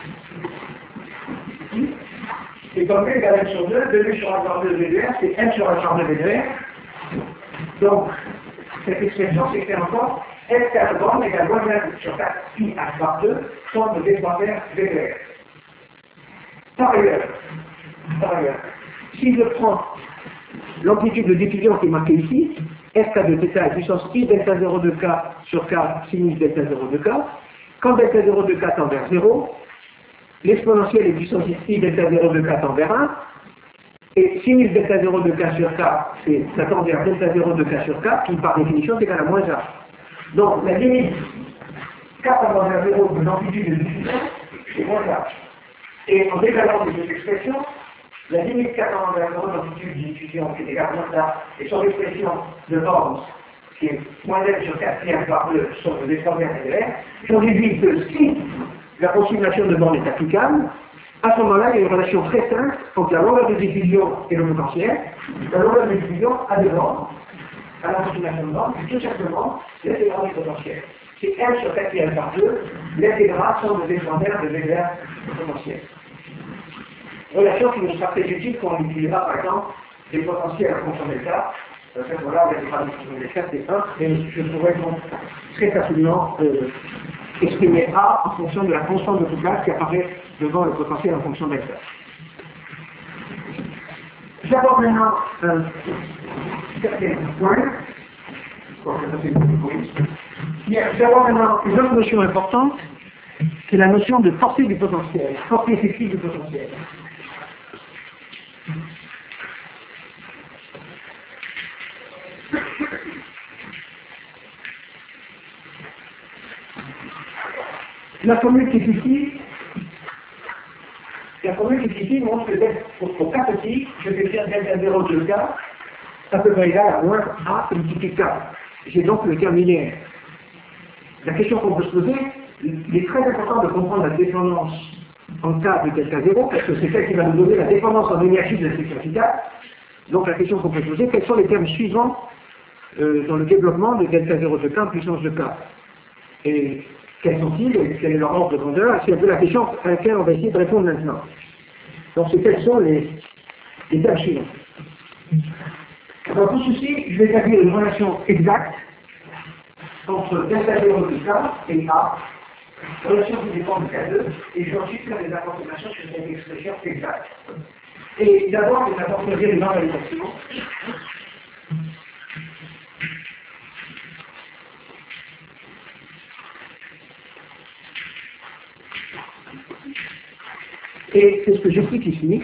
et comme V égale M sur deux, deux mu sur H bar deux V de R, c'est M sur H bar deux V de R. Donc, cette expression s'écrit encore F K de Born égale moins un sur quatre pi H bar deux, somme de V fois R V de R. Par ailleurs, par ailleurs, si je prends l'amplitude de diffusion qui est marquée ici, F K de θ est puissance I delta zéro de K sur K sinus delta zéro de K, quand delta zéro de K tend vers zéro, l'exponentielle est puissance I delta zéro de K tend vers un, et sinus delta zéro de K sur K, c'est ça tend vers delta zéro de K sur K, qui par définition est égal à moins un. Donc la limite K tend vers zéro de l'amplitude de diffusion, c'est moins un. Et en décalant de cette expression, la limite K tend vers zéro d'amplitude de diffusion qui est égale à moins un, et son expression de Born, qui est moins n sur quatre pi H bar deux sur le V fois R V de R, j'en déduis que si l'approximation de Born est applicable, à ce moment-là, il y a une relation très simple entre la longueur de diffusion et le potentiel. La longueur de diffusion a de Born, à l'approximation de Born, c'est tout simplement l'intégrale du potentiel. C'est M sur quatre pi H bar deux, l'intégrale somme de V fois R de V de R du potentiel. Relation qui nous sera très utile quand on utilisera par exemple des potentiels à fonction delta. En fait, voilà, l'intégrale de fonction delta c'est un, et je pourrais donc très facilement euh, exprimer A en fonction de la constante de couplage qui apparaît devant le potentiel en fonction delta. J'aborde maintenant un certain point. J'aborde maintenant une autre notion importante, c'est la notion de portée du potentiel, portée effective du potentiel. La formule qui est ici, la formule qui est ici montre que pour, pour K petit, je vais faire delta zéro de K, ça peut être égal à moins A multiplié K. J'ai donc le terme linéaire. La question qu'on peut se poser, il est très important de comprendre la dépendance en K de delta zéro, parce que c'est celle qui va nous donner la dépendance en énergie de la section efficace. Donc la question qu'on peut se poser, quels sont les termes suivants euh, dans le développement de delta zéro de K en puissance de K? Et quels sont-ils et quel est leur ordre de grandeur? C'est un peu la question à laquelle on va essayer de répondre maintenant. Donc c'est quels sont les, les termes suivants? Dans tout ceci, je vais établir une relation exacte entre delta zéro de K et A, relation qui dépend de K deux, et je vais ensuite faire des approximations sur cette expression exacte. Et d'abord, je vais apporter une normalisation. Et c'est ce que j'explique ici.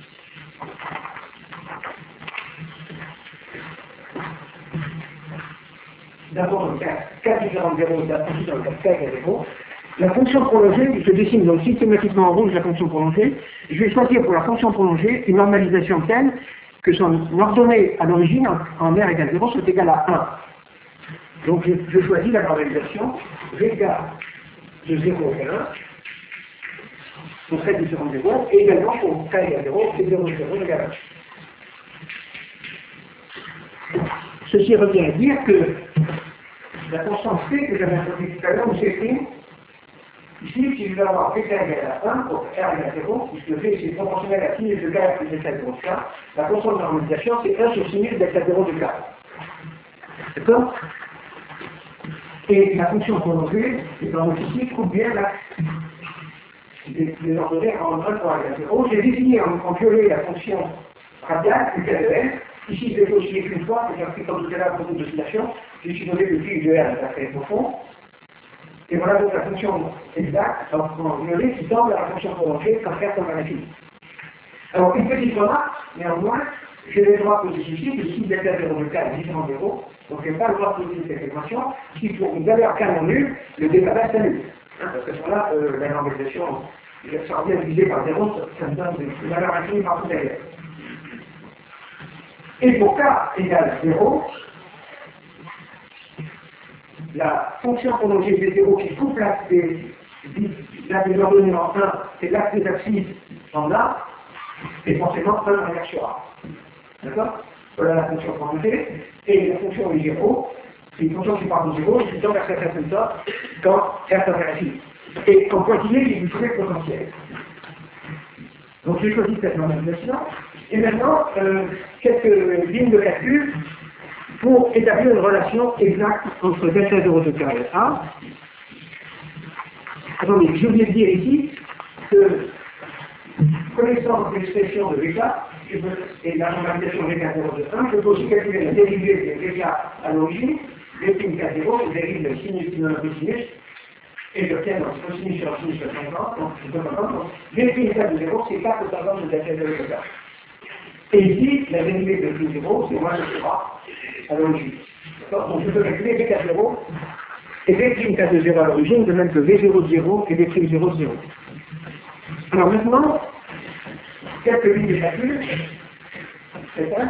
D'abord, K différent de zéro, ensuite dans le cas K égale zéro. La fonction prolongée, je dessine donc systématiquement en rouge la fonction prolongée. Je vais choisir pour la fonction prolongée une normalisation telle que son ordonnée à l'origine en, en R égale zéro soit égale à un. Donc je, je choisis la normalisation V de zéro égale un pour cette différence de zéro, et également pour K égale zéro, c'est zéro, zéro égale un. Ceci revient à dire que la constante C que j'avais introduite tout à l'heure, c'est écrit ici, si je vais avoir V K égale à un pour R égale zéro, puisque V c'est proportionnel à sinus de K plus delta zéro de K, la constante de normalisation c'est un sur sinus delta zéro de K. D'accord? Et la fonction prolongée, et dans ici, trouve bien l'axe des ordonnées en un pour R égale zéro. J'ai défini en, en violet la fonction radiale, U K de L. Ici, je vais osciller qu'une fois, c'est j'ai pris comme tout à l'heure beaucoup d'oscillation. J'ai ici donné le fil de R est très profond. Et voilà donc la fonction exacte, en violet, qui semble à la fonction prolongée quand R tombe à l'infini. Alors, une petite remarque, néanmoins, j'ai le droit de poser ici que si delta zéro de K est différent de zéro, donc je n'ai pas le droit de poser cette équation, si pour une valeur K non nulle, le décalage s'annule. Hein, parce que là, euh, la normalisation sera bien divisée par zéro, ça me donne une valeur infinie partout derrière. Et pour K égale zéro, la fonction prolongée de zéro qui coupe l'axe des ordonnées en un, c'est l'axe des axes en A, et forcément un en R sur A. D'accord? Voilà la fonction prolongée, et la fonction est zéro, c'est une fonction qui part de zéro, et qui tend vers cette résultat quand R tend vers l'infini. Et en continu, j'ai une trouver potentielle. Donc j'ai choisi cette normalisation. Et maintenant, euh, quelques lignes de calcul pour établir une relation exacte entre delta zéro de K et A. Attendez, j'ai oublié de dire ici que, connaissant l'expression de V K et la normalisation V K zéro de un, je peux aussi calculer la dérivée de V K à l'origine, V K zéro, je dérive le sinus de notre sinus, et je tiens dans le sinus sur le sinus de cinquante, donc je peux comprendre. Donc, V K de zéro, c'est quatre cinquante de delta zéro de K. Et ici, la dérivée de V zéro, c'est moins de trois à l'origine. Donc je peux calculer V K zéro et V K de zéro à l'origine, de même que V zéro de zéro et V zéro de zéro. Alors maintenant, quelques lignes de calcul. C'est ça.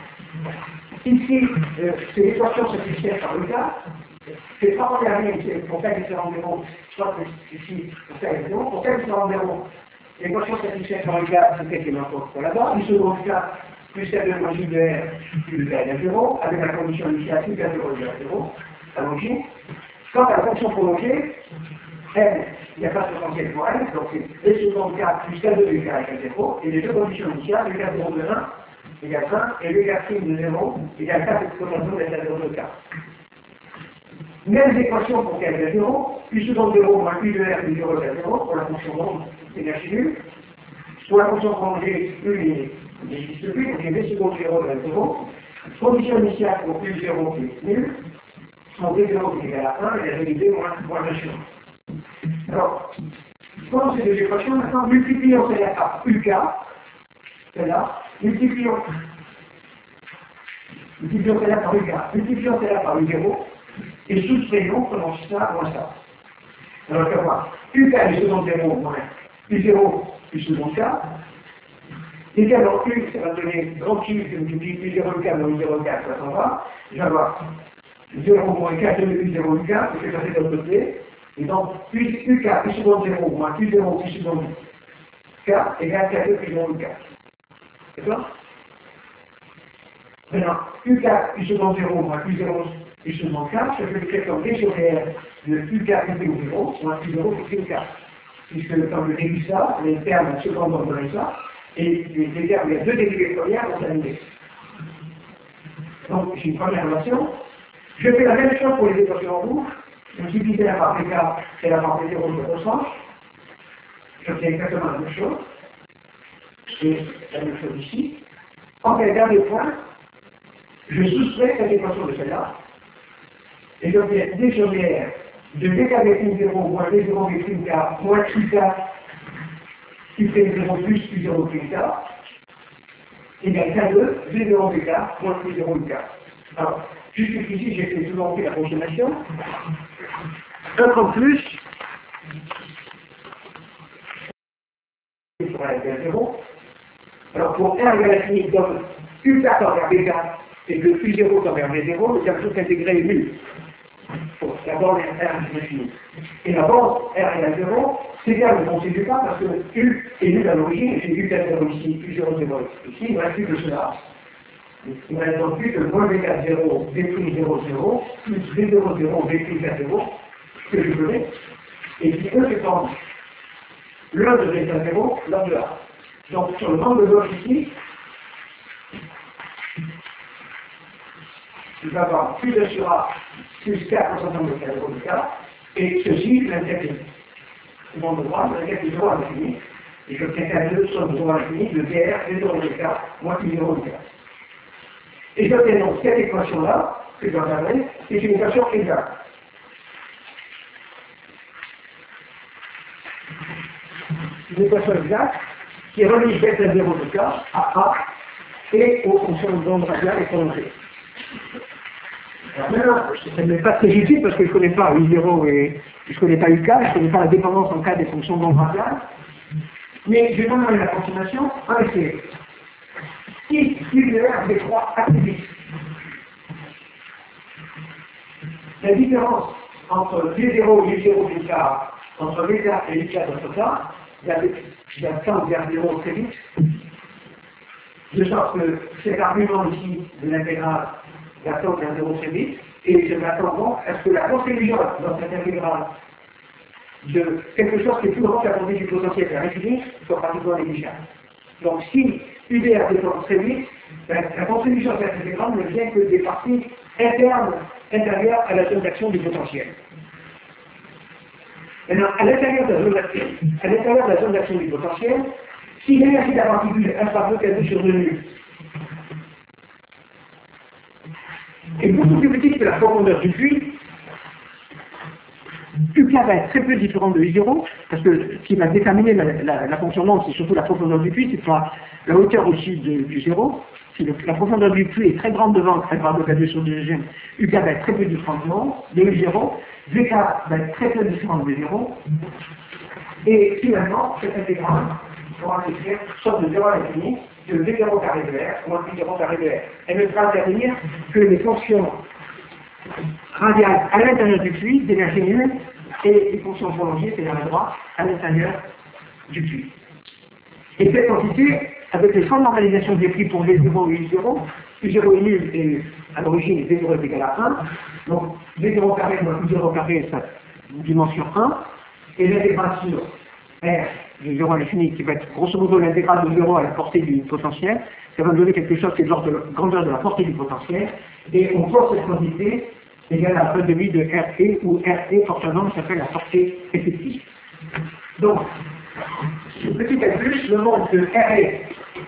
Ici, euh, c'est l'équation satisfaite par le cas. Ces trois premières lignes, c'est pour K différent de zéro, soit ici, pour K est zéro, pour K différent de zéro. L'équation satisfaite par le cas, c'est celle qui est n'importe quoi là-bas. Le second cas, plus la deuxième logique de R, plus K égale zéro, avec la condition initiale plus K zéro égale zéro, à l'origine. Quant à la fonction prolongée, elle, il n'y a pas de potentiel pour elle, donc c'est le second cas plus K deux égale zéro, et les deux conditions initiales, le K zéro de un égale un, et le K prime de zéro égale quatre exponentielle de K zéro de K. Mêmes équations pour K égale zéro, plus second de zéro moins plus de R plus zéro égale zéro, pour la fonction longue, énergie nulle. Pour la fonction prolongée, U n'existe plus, donc il y a V secondes zéro égale zéro. Condition initiale pour plus zéro qui est nul. Son V zéro qui est égal à un, et la dérivée moins un sur un. Alors, prenons ces deux équations, maintenant multiplions celle-là par U K, celle-là, multiplions, multiplions celle-là par U K, multiplions celle-là par U zéro, et soustrayons, prenons ça moins ça. Alors, on va voir, U K est seconde zéro moins U zéro plus seconde K, égal en U, ça va donner grand Q, je multiplie U zéro K moins U zéro K, ça s'en va, je vais avoir zéro moins K de U zéro K, je vais passer de l'autre côté, et donc U K plus seconde zéro moins U zéro plus seconde K égale K deux plus seconde K. D'accord? Maintenant, U K plus seconde zéro moins U zéro plus seconde K, je vais l'écrire comme V sur R de U K plus zéro moins U zéro plus U K. Puisque quand je dérive ça, les termes secondes vont donner ça, et les termes, il y a deux dérivées premières vont s'annuler. Donc, j'ai une première relation. Je fais la même chose pour les équations en boucle. Je multiplie la part K et la part zéro, je rechange. Je fais exactement la même chose. Et la même chose ici. En fait, dernier point, je soustrais cette équation de celle-là. Et j'obtiens D sur D R de V K avec zéro moins V zéro avec K moins U K qui fait zéro plus U zéro plus K égale K deux, V zéro V K moins U zéro K. Alors, jusqu'ici, j'ai fait souvent fait l'approximation. Un comme plus, sur R égale zéro. Alors, pour R égale l'infini, donc, U K tend vers B K et que U zéro tend vers V zéro, le quelque chose intégré est nul. Bon, la borne R est finie. Et la borne R égale zéro, c'est bien le bon du K parce que U est nul à l'origine, et j'ai U K zéro ici, U zéro zéro ici, il ne reste plus que cela. Il ne reste donc plus que moins V K zéro, V prime zéro zéro, plus V zéro zéro, V prime K zéro, que je connais, et qui eux s'étendent l'un de V K zéro, l'un de A. Donc sur le nombre de blocs ici, il va y avoir plus de sur A, plus K concentrant de K zéro de K, et ceci, l'intégrer. Le nombre de droits, l'intégrer de zéro à l'infini, et je obtiens K deux somme de zéro à l'infini de V R, V zéro de K, moins Q zéro de K. Et j'obtiens donc cette équation-là, que j'entendrai, c'est une équation exacte. Une équation exacte qui relie bêta zéro de K à A et aux fonctions de bande radiale et prolongée. Alors maintenant, ça n'est pas très utile parce que je ne connais pas U zéro et je ne connais pas U K, je ne connais pas la dépendance en cas des fonctions de bande radiale. Mais je vais demander une approximation en effet. Si U de R décroît assez vite, la différence entre V zéro et U zéro d'une K, entre V K et U K d'autre K, il y a tend vers zéro très vite, de sorte que cet argument ici de l'intégrale va tendre vers zéro très vite, et je m'attends donc à ce que la contribution dans cette intégrale de quelque chose qui est plus grand que la contribution du potentiel vers l'infini soit pratiquement négligeable. Donc si U D R dépend très vite, ben, la contribution de cette intégrale ne vient que des parties internes, intérieures à la zone d'action du potentiel. Maintenant, à l'intérieur de la zone d'action, à l'intérieur de la zone d'action du potentiel, si l'énergie de la particule un par deux K sur deux nu est beaucoup plus petite que la profondeur du puits, U K va être très peu différent de U zéro, parce que ce qui va déterminer la, la, la fonction d'onde, c'est surtout la profondeur du puits, c'est pas la hauteur au-dessus de, du zéro. Si le, la profondeur du puits est très grande devant un par deux K deux sur deux G, U K va être très peu différent de U zéro, V K va être très peu différent de V zéro, et finalement, cette intégrale pourra s'écrire soit de zéro à l'infini, de V zéro carré de R, moins V zéro carré de R. Elle ne sera intervenir que les fonctions radiales à l'intérieur du puits, d'énergie nulle, et les fonctions prolongées, c'est-à-dire la droite, à l'intérieur du puits. Et cette quantité, avec les champs de normalisation des prix pour V zéro et U zéro, U zéro est nul et à l'origine V zéro est égal à un, donc V zéro carré moins U zéro carré, ça dimension un, et l'intégrale sur R de zéro à l'infini, qui va être grosso modo l'intégrale de zéro à la portée du potentiel, ça va nous donner quelque chose qui est de l'ordre de la grandeur de la portée du potentiel, et on pose cette quantité égale à un demi de R E, où R E, porte un nom, s'appelle la portée effective. Donc, ce petit calcul, le monde de R E,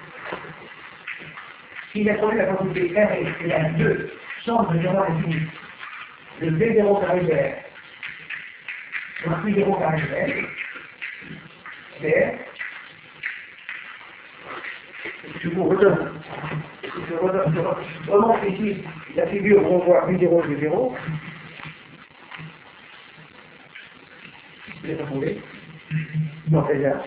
s'il a trouvé la quantité R E égale à deux, somme de zéro à l'infini, de V zéro carré de R, moins Q zéro carré de R, R, je vous redonne, je redonne, je remonte ici la figure où on voit U zéro, V zéro. Vous l'avez trouvé? Non, c'est là.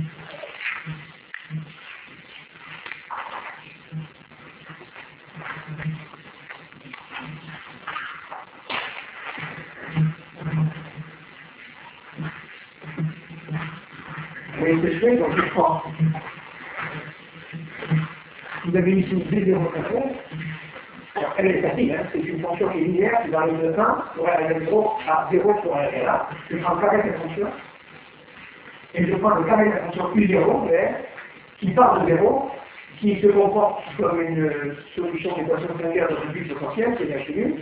Mais c'est fait, donc je crois. Vous avez ici V zéro carré. Alors, elle est facile, hein, c'est une fonction qui est linéaire, qui va aller de un pour aller de zéro à zéro pour aller là. Je prends le carré de cette fonction, et je prends le carré de la fonction U zéro, qui part de zéro, qui se comporte comme une solution d'équation linéaire dans une bulle potentielle, c'est la cellule,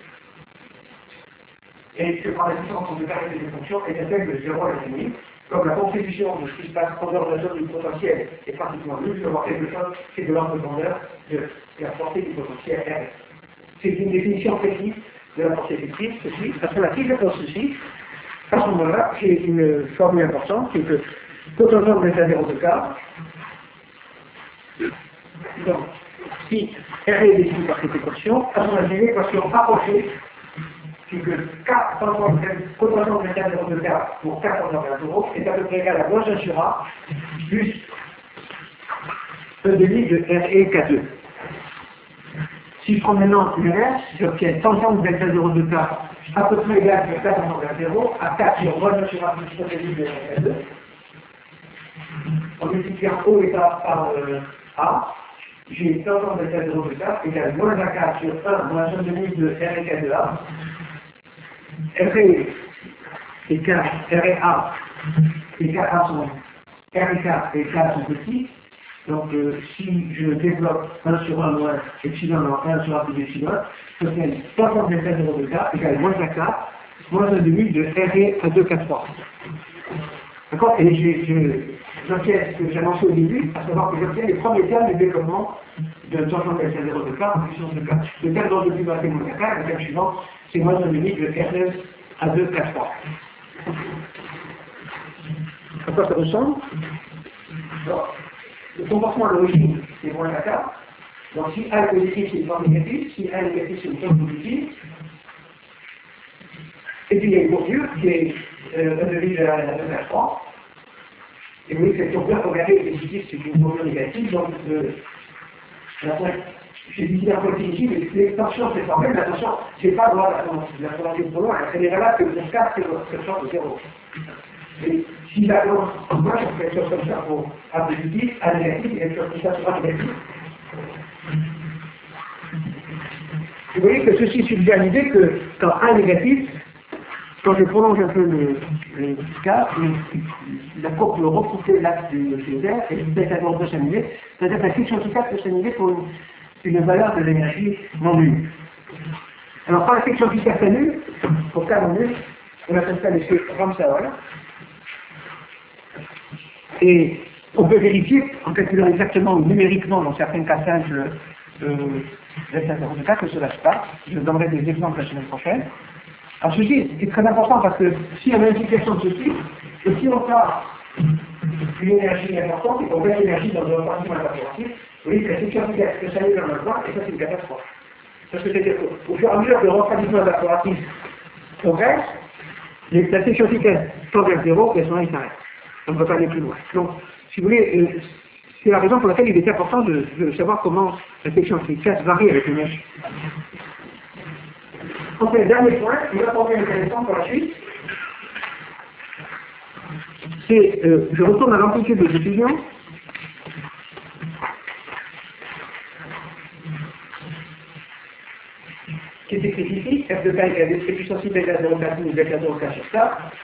et je prends la différence entre le carré de cette fonction et j'appelle de zéro à l'infini. Comme la contribution de ce qui se passe en dehors de la zone du potentiel est pratiquement nulle, je vais avoir quelque chose qui est de l'ordre de grandeur de la portée du potentiel R. C'est une définition précise de la portée effective, ceci, parce que si je pose ceci, à ce moment-là, j'ai une formule importante, c'est que potentiel de zéro de K, donc, si R est défini par cette équation, à ce moment-là, j'ai une équation approchée, c'est que K potentiel de zéro de K pour K potentiel de zéro est à peu près égal à moins un sur A plus un demi de R E K deux. Si je prends maintenant l'inverse, j'obtiens tangente delta zéro de K à peu près égal à K tangente vers zéro, à quatre sur moins sur A plus de R deux. En multipliant O et K par euh, A, j'ai tangente delta zéro de K égale moins A K sur un moins un demi de R et K de A. R et et K, R et A, et K A sont, R et K et K sont petits. Donc, euh, si je développe un sur un moins epsilon en un sur A plus epsilon, j'obtiens tangente delta zéro de K égale moins A K, moins un demi de R et à deux K trois. D'accord? Et j'obtiens ce que j'ai annoncé au début, à savoir que j'obtiens les premiers termes du développement de tangente delta zéro de K en puissance de K. Le terme dont je plus bas c'est moins A K, le terme suivant, c'est moins un demi de R à deux K trois. À quoi ça ressemble? Alors, le comportement à l'origine, c'est moins A K. Donc si A est positif, c'est une forme négative. Si A est négatif, c'est une forme positive. Et puis il y a une courbure qui est euh, un demi de la deux K trois. Et vous voyez que cette courbure, regardez, est positive, c'est une courbure négative. Donc, euh, j'ai dit un peu ici, mais l'extension de cette formule, l'attention, c'est pas voir la formule trop loin. Elle est là que pour K, c'est le sens de zéro. Et si la loi, moi je fais quelque chose comme ça pour A positif, A négatif, et quelque chose comme ça pour A négatif. Vous voyez que ceci suggère l'idée que quand A négatif, quand je prolonge un peu le, le cas, la courbe peut repousser l'axe du laser et delta zéro peut s'annuler, c'est-à-dire que la section Θ peut s'annuler pour une, une valeur de l'énergie non nulle. Alors quand la section Θ s'annule, pour K non nul, on appelle ça l'effet Ramsauer. Et on peut vérifier, en calculant exactement numériquement dans certains cas simples euh, delta zéro de K, que cela se passe. Je donnerai des exemples la semaine prochaine. Alors ceci est très important parce que si on a une situation de ce type, et si on a une énergie importante et qu'on met l'énergie dans un compartiment interactif, vous voyez que la section que ça est dans le point, et ça c'est une catastrophe. Parce que c'est-à-dire qu'au fur et à mesure que le refroidissement interactif progresse, la section efficace tend vers zéro et à ce moment-là il s'arrête. On ne peut pas aller plus loin. Donc, si vous voulez, euh, c'est la raison pour laquelle il est important de, de savoir comment la section efficace varie avec l'énergie. Enfin, le dernier point, qui va porter intéressant pour la suite, c'est, euh, je retourne à l'amplitude de diffusion. Qui est écrit ici, F de K égale D puissance I delta zéro K ou delta zéro K sur K.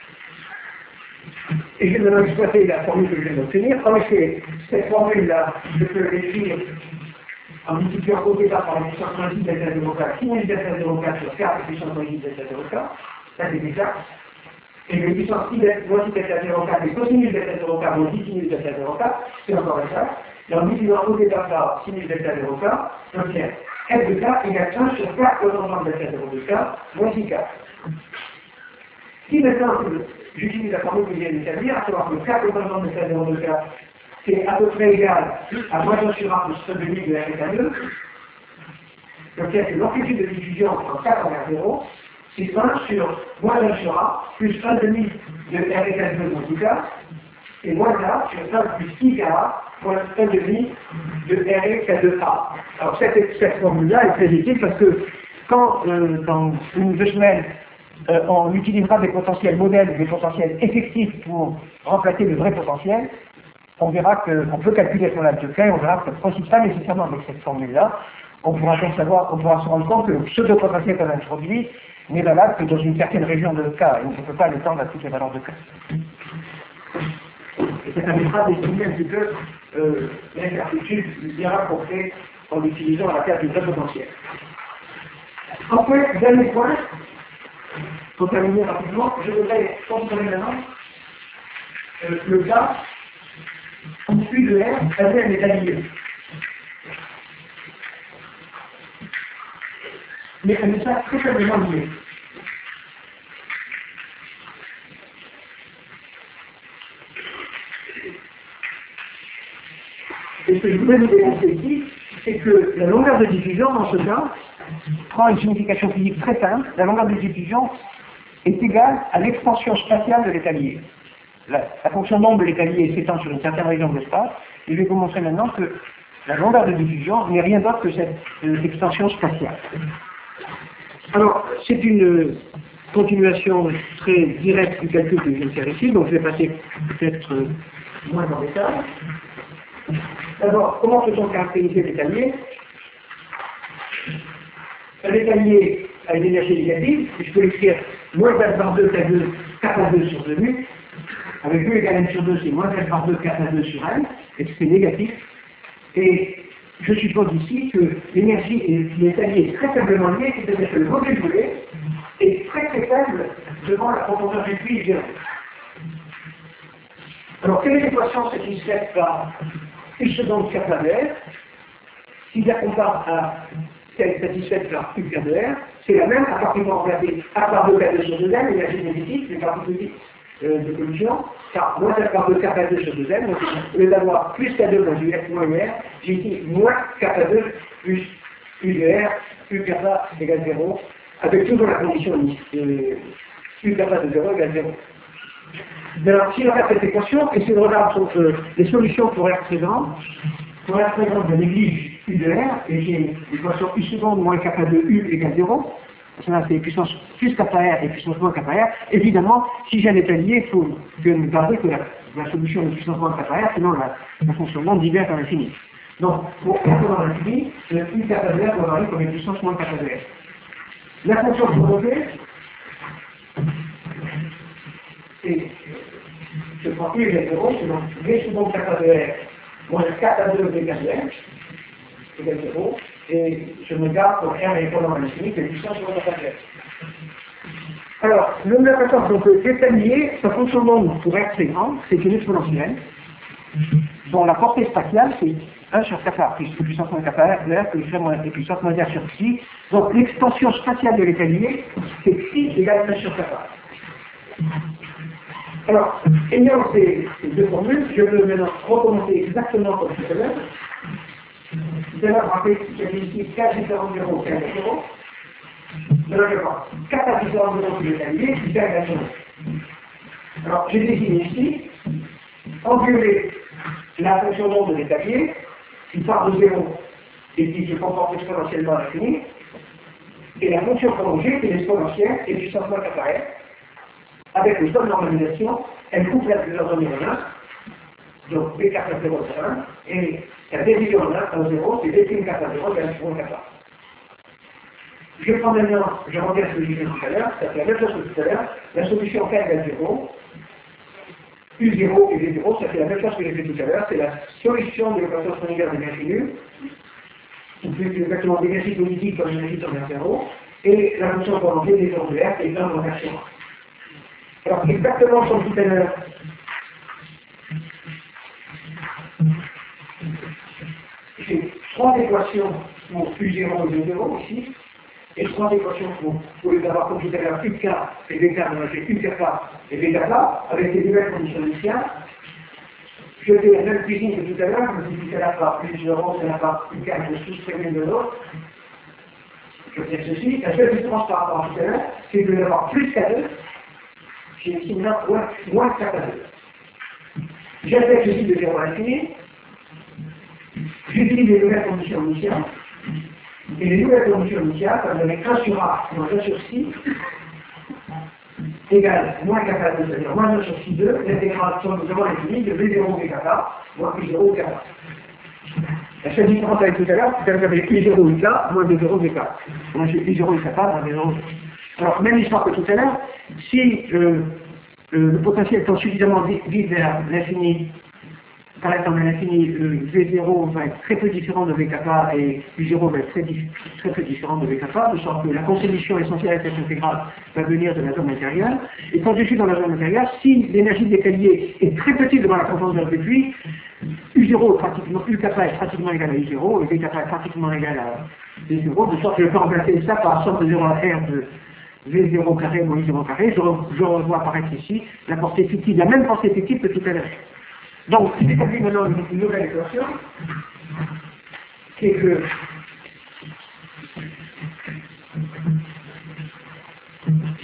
Et je vais maintenant exploiter la formule que je viens d'obtenir. En effet, cette formule-là, je peux l'écrire en multipliant au départ par la puissance moins I delta zéro K, six mille delta zéro K sur K, la puissance moins I delta zéro K. Ça, c'est exact. Et la puissance I moins I delta zéro K, c'est cos mille delta zéro K moins dix mille delta zéro K, c'est encore exact. Et en multipliant au départ par six mille delta zéro K, j'obtiens F de K égale un sur K cotangente delta zéro de K moins I K. Si maintenant j'utilise la formule que je viens d'établir, à savoir que K cotangente delta zéro de K, c'est à peu près égal à moins un sur A plus un demi de R et K deux, j'obtiens que l'amplitude de diffusion en K vers zéro, c'est un sur moins un sur A plus un demi de R et K deux moins I K, et moins A sur un plus I K A moins un demi de R et K deux A. Alors cette, cette formule-là est très utile parce que quand euh, dans une deux semaines, euh, on utilisera des potentiels modèles, des potentiels effectifs pour remplacer le vrai potentiel, on verra qu'on peut calculer son lac de K, on verra que ça ne coïncide pas nécessairement avec cette formule-là. On pourra donc savoir, on pourra se rendre compte que le pseudo-potentiel qu'on a introduit n'est valable que dans une certaine région de K, et on ne peut pas l'étendre à toutes les valeurs de K. Et ça permettra d'estimer un petit peu euh, l'incertitude bien rapportée en utilisant la carte du vrai potentiel. Enfin, dernier point, pour terminer rapidement, je voudrais considérer maintenant euh, le cas où U de R avait un état lié. Mais un état très faiblement lié. Et ce que je voulais vous démontrer ici, c'est que la longueur de diffusion, dans ce cas, prend une signification physique très simple. La longueur de diffusion est égale à l'extension spatiale de l'état lié. La, la fonction nombre de l'état lié s'étend sur une certaine région de l'espace, et je vais vous montrer maintenant que La longueur de diffusion n'est rien d'autre que cette euh, extension spatiale. Alors, c'est une continuation très directe du calcul que je viens de faire ici, donc je vais passer peut-être euh, moins en détail. D'abord, comment peut-on caractériser l'étalier? Un étalier a une énergie négative, et je peux l'écrire moins z par deux K deux, kappa deux sur deux mu, avec deux égale n sur deux, c'est moins z par deux kappa deux sur n, et c'est négatif. Et je suppose ici que l'énergie et l'étalier est très faiblement lié, c'est-à-dire que le volume volé est très très faible devant la profondeur du puits zéro. Alors, quelle est l'équation satisfaite par U seconde kappa de R? Si je la compare à celle satisfaite par U K de R, c'est la même à partir de remplacer A par deux K deux sur deux n, l'énergie négative, les particules euh, de collision, car moins Z par deux kappa deux sur deux n, donc au lieu d'avoir plus K deux dans U F moins U R, j'ai ici moins kappa deux plus U de R, U kappa égale zéro, avec toujours la condition euh, U kappa de zéro égale zéro. Alors, si on regarde cette équation, et si on regarde sur, euh, les solutions pour R très grand, pour R très grand, je néglige U de R, et j'ai l'équation U seconde moins kappa de U égale zéro. Cela, c'est puissance plus kappa R et puissance moins kappa R. Évidemment, si j'ai un étalier, il faut que ne garder que la, la solution de puissance moins kappa R, sinon la, la fonction non diverge à l'infini. Donc, pour R dans l'infini, le U kappa de R doit varier comme une puissance moins kappa de R. La fonction proposée, et je prends U égale zéro, c'est donc V seconde kappa de R moins kappa deux V égale R égale zéro, et je me garde pour R est égal à l'infini, que puissance moins kappa de R. Alors, le même façon, donc l'étalier, sa fonction d'onde pour R très grand, c'est une exponentielle, dont la portée spatiale, c'est un sur kappa, plus puissance moins kappa de R, plus puissance moins R sur psi. Donc l'extension spatiale de l'étalier, c'est psi égale un sur kappa. Alors, ayant ces, ces deux formules, je veux maintenant recommencer exactement comme tout à l'heure. Tout à l'heure, rappelez qu'il y avait ici quatre différents zéros, quatre zéros. Maintenant, je vais voir quatre différents zéros sur l'étalier, qui perd la zéro. Alors, j'ai désigné ici, en violet, la fonction d'onde de l'étalier, qui part de zéro et qui se comporte exponentiellement à l'infini, et la fonction prolongée, qui est l'exponentielle et puissance moins kappa R. Avec les zones de normalisation, elle coupe la zone en un, donc B kappa zéro c'est un, et la division en un, en zéro, c'est B prime kappa zéro, c'est un kappa. Je prends maintenant, je reviens à ce que j'ai fait tout à l'heure, ça fait la même chose que tout à l'heure, la solution K égale zéro, U zéro et V zéro, ça fait la même chose que j'ai fait tout à l'heure, c'est la solution de l'équation Schrödinger de l'énergie nulle, ou plus exactement d'énergie positive comme l'énergie sur zéro, et la fonction prolongée des ondes de R et l'un en version. Alors, exactement comme tout à l'heure, j'ai trois équations pour U zéro et V zéro ici, et trois équations pour, pour les avoir comme tout à l'heure, U K et V K, donc j'ai U kappa et V kappa, avec les nouvelles conditions initiales. Je fais la même cuisine que tout à l'heure, je me dis que la part U zéro, c'est la part U K, je soustrais l'une de l'autre. Je fais ceci, la seule différence par rapport à tout à l'heure, c'est de l'avoir plus K deux, j'ai ici moins, moins kappa deux. J'attaque ceci de zéro à l'infini, j'utilise les nouvelles conditions initiales, et les nouvelles conditions initiales, ça me donne un sur A moins un sur six, égale moins kappa deux, c'est-à-dire moins un sur six deux, l'intégration de zéro à l'infini de V zéro V kappa, moins Q zéro kappa. La seule différence avec tout à l'heure, c'est que j'avais U zéro U K, moins V zéro V K. Moi j'ai U zéro U kappa, moins V zéro. Alors, même histoire que tout à l'heure, si euh, euh, le potentiel étant suffisamment vide vers l'infini, par exemple à l'infini, euh, V zéro va être très peu différent de V kappa et U zéro va être très, très peu différent de V kappa, de sorte que la contribution essentielle à cette intégrale va venir de la zone intérieure. Et quand je suis dans la zone intérieure, si l'énergie des l'étalier est très petite devant la profondeur du puits, U zéro est pratiquement, U kappa est pratiquement égal à U zéro et V kappa est pratiquement égal à V zéro, de sorte que je peux remplacer ça par la somme de zéro à R de V zéro carré moins U zéro carré, je, re, je revois apparaître ici la portée fictive, la même portée fictive que tout à l'heure. Donc, il établit maintenant une, une nouvelle équation, qui est que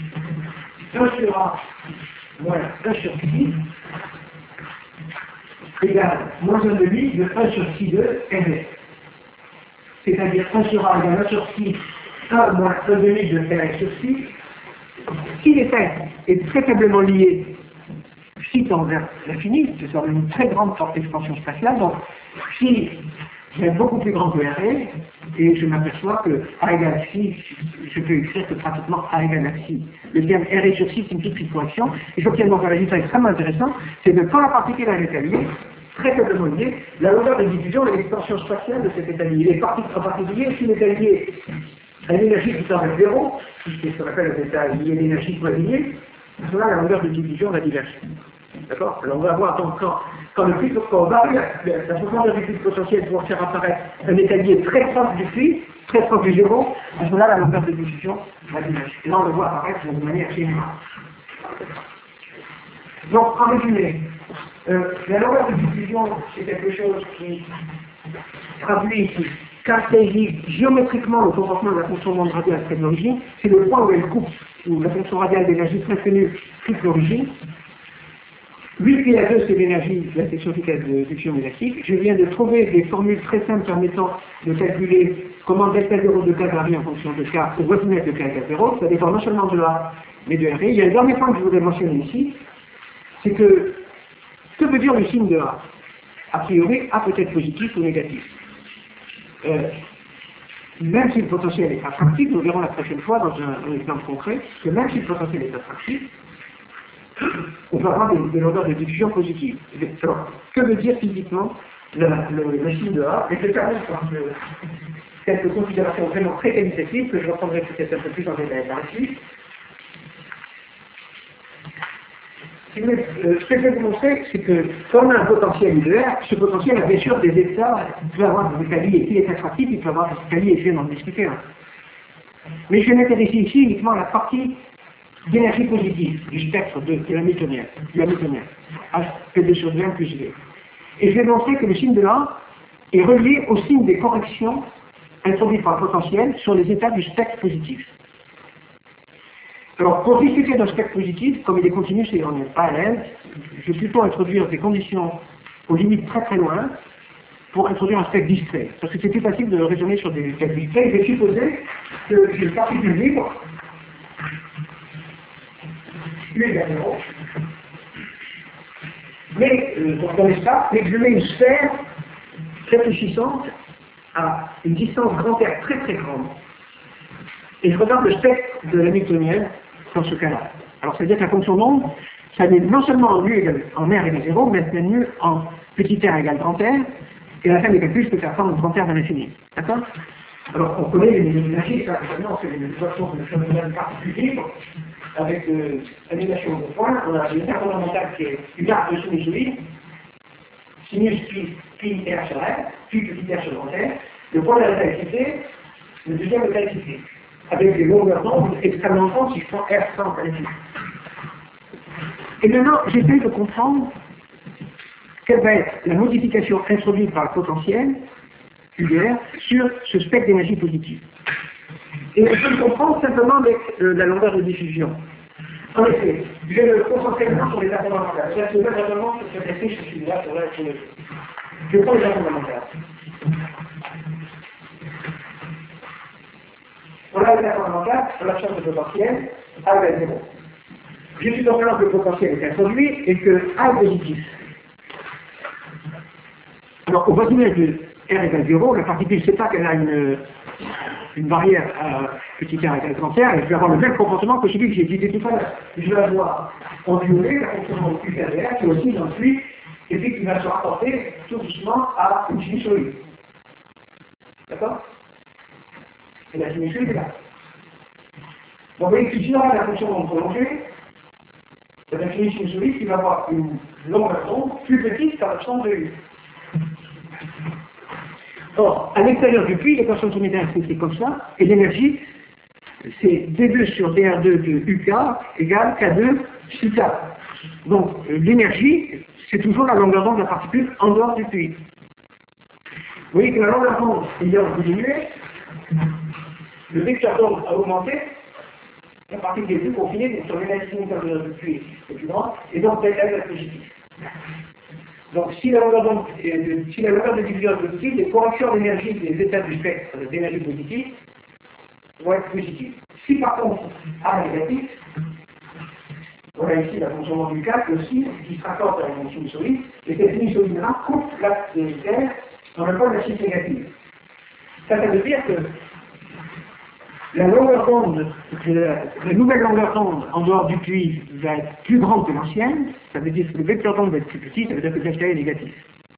un sur A moins un sur phi égale moins un demi de un sur six de R S. C'est-à-dire un sur A égale un sur six, un moins un demi de R S sur six. Si l'effet est très faiblement lié, si tend vers l'infini, ce sera une très grande forte expansion spatiale. Donc, si j'ai beaucoup plus grand que R E, et je m'aperçois que A égale six, je peux écrire que pratiquement A égale à six. Le terme R E sur six, c'est une petite correction, et j'obtiens donc un résultat extrêmement intéressant, c'est que quand la particule a un état lié, très faiblement lié, la longueur de diffusion est l'expansion spatiale de cet état lié. Et en particulier, si l'état lié a une énergie qui tend vers zéro, c'est ce qu'on appelle un état lié d'énergie croisillée, à ce moment-là, la longueur de diffusion va diverger. D'accord? Alors on va voir donc quand, quand, le fluide, quand on varie la, la profondeur du fluide potentiel pour faire apparaître un état lié très proche du fluide, très proche du zéro, à ce moment-là, la longueur de diffusion va diverger. Et là, on le voit apparaître de manière générale. Donc, en résumé, euh, la longueur de diffusion, c'est quelque chose qui traduit, qui caractérise géométriquement le comportement de la fonction de radiale près de l'origine. C'est le point où elle coupe, où la fonction radiale d'énergie très connue quitte l'origine. huit pi à deux, c'est l'énergie de la section efficace de succion élastique. Je viens de trouver des formules très simples permettant de calculer comment delta zéro de K varie en fonction de K au voisinage de K égale zéro. Ça dépend non seulement de A, mais de R. Il y a un dernier point que je voudrais mentionner ici, c'est que, que veut dire le signe de A? A priori, A peut être positif ou négatif. Euh, même si le potentiel est attractif, nous verrons la prochaine fois dans un, un exemple concret, que même si le potentiel est attractif, on va avoir des, des longueurs de diffusion positives. Alors, que veut dire physiquement le, le, le signe de A? Et je vais terminer par euh, quelques considérations vraiment très qualitatives que je reprendrai peut-être un peu plus en détail par la suite. Ce que je vais vous montrer, c'est que quand on a un potentiel I de R, ce potentiel a bien sûr des états, il peut avoir des états liés. S'il est attractif, il peut avoir des états liés, et je viens d'en discuter. Hein. Mais je vais m'intéresser ici uniquement à la partie d'énergie positive du spectre de, de l'hamiltonien, du hamiltonien, H P deux sur deux plus V. Et je vais montrer que le signe de A est relié au signe des corrections introduites par le potentiel sur les états du spectre positif. Alors, pour discuter d'un spectre positif, comme il est continu, c'est en parallèle, je vais plutôt introduire des conditions aux limites très très loin pour introduire un spectre discret. Parce que c'est plus facile de raisonner sur des spectres discrets. Je vais supposer que j'ai une particule libre, U égale zéro, mais, euh, dans l'espace, mais que je mets une sphère réfléchissante à une distance grand R très très grande. Et je regarde le spectre de l'hamiltonien dans ce cas-là. Alors, c'est-à-dire que la fonction d'onde, ça n'est non seulement en, U égale, en R égale zéro, mais c'est mieux en petit r égale grand R, et à la fin des calculs, je peux faire prendre grand R dans l'infini. D'accord? Alors, on connaît les niveaux d'énergie, ça, maintenant, c'est les équations de phénomène particulier, avec euh, annulation de points. On a une terre fondamentale qui est une arc de sinusoïde, sinus pi, pi R sur R, puis petit r sur grand R. Le point de la laïcité, le deuxième de laïcité, avec des longueurs d'onde extrêmement grandes si je prends R cent à l'infini. Et maintenant, j'essaie de comprendre quelle va être la modification introduite par le potentiel U de R sur ce spectre d'énergie positive. Et je peux le comprendre simplement avec euh, la longueur de diffusion. En effet, je vais me concentrer maintenant sur les états fondamentaux. C'est le même raisonnement que ce que je je suis là pour la Je prends les états fondamentaux. On a l'état fondamental, on a l'absence de potentiel, A égale zéro. Je suis donc maintenant que le potentiel est introduit et que A est positif. Alors, au voisinage de R égale zéro, la particule ne sait pas qu'elle a une, une barrière à petit r égale grand R, et je vais avoir le même comportement que celui que j'ai dit tout à l'heure. Je vais avoir en violet la fonction de Q R de R qui est aussi dans le fluide, et puis qui va se rapporter tout doucement à une sinusoïde. D'accord? Et la sinusoïde est là. Donc, vous voyez que si on a la fonction d'onde prolongée, c'est un sinusoïde qui va avoir une longueur d'onde plus petite qu'à l'absence de U. Or, à l'extérieur du puits, l'équation de Sumida c'est comme ça, et l'énergie, c'est D deux sur D R deux de U K égale K deux psi K. Donc, euh, l'énergie, c'est toujours la longueur d'onde de la particule en dehors du puits. Vous voyez que la longueur d'onde ayant diminué, le vecteur d'onde a augmenté, la particule est plus confinée, donc sur l'énergie du puits est plus grande, et donc elle est positive. Donc si la longueur d'onde euh, si la longueur de diffusion est positive, les corrections d'énergie des états du spectre d'énergie positive vont être positives. Si par contre A est négatif, on a ici la fonction mondicale aussi qui se raccorde à une sinusoïde, et cette sinusoïde-là coupe l'axe de Terre dans le point de la chiffre négative. Ça, ça veut dire que la longueur d'onde, la nouvelle longueur d'onde en dehors du puits va être plus grande que l'ancienne, ça veut dire que le vecteur d'onde va être plus petit, ça veut dire que le delta est négatif.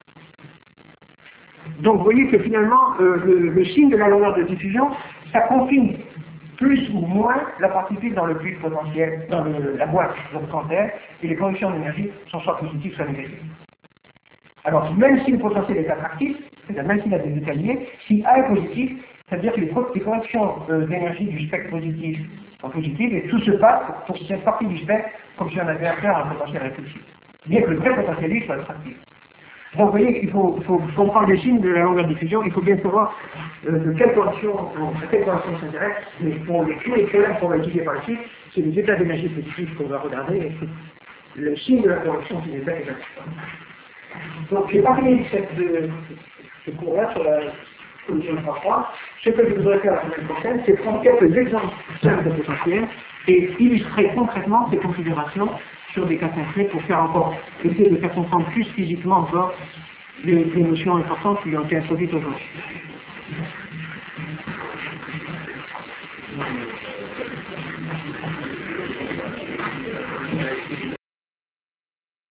Donc vous voyez que finalement, euh, le, le signe de la longueur de diffusion, ça confine plus ou moins la particule dans le puits potentiel, dans le, la boîte d'obtenteur, et les conditions d'énergie sont soit positives, soit négatives. Alors, même si le potentiel est attractif, c'est-à-dire même s'il a des états liés, si A est positif, ça veut dire que les, les conditions euh, d'énergie du spectre positif sont positives, et tout se passe pour cette partie du spectre comme si on avait affaire à un potentiel répulsif. Bien que le vrai potentiel lui soit attractif. Donc vous voyez qu'il faut, faut comprendre les signes de la longueur de diffusion, il faut bien savoir euh, de quelles conditions on s'intéresse, mais pour les, tous les problèmes qu'on va étudier par la suite, c'est les états d'énergie positifs qu'on va regarder, et c'est le signe de la correction qui est là. Donc j'ai parlé cette, de ce cours-là sur la solution trois trois. Ce que je voudrais faire la semaine prochaine, c'est prendre quelques exemples simples de potentiel et illustrer concrètement ces configurations sur des cas concrets pour faire encore, essayer de faire comprendre plus physiquement encore les, les notions importantes qui ont été introduites aujourd'hui.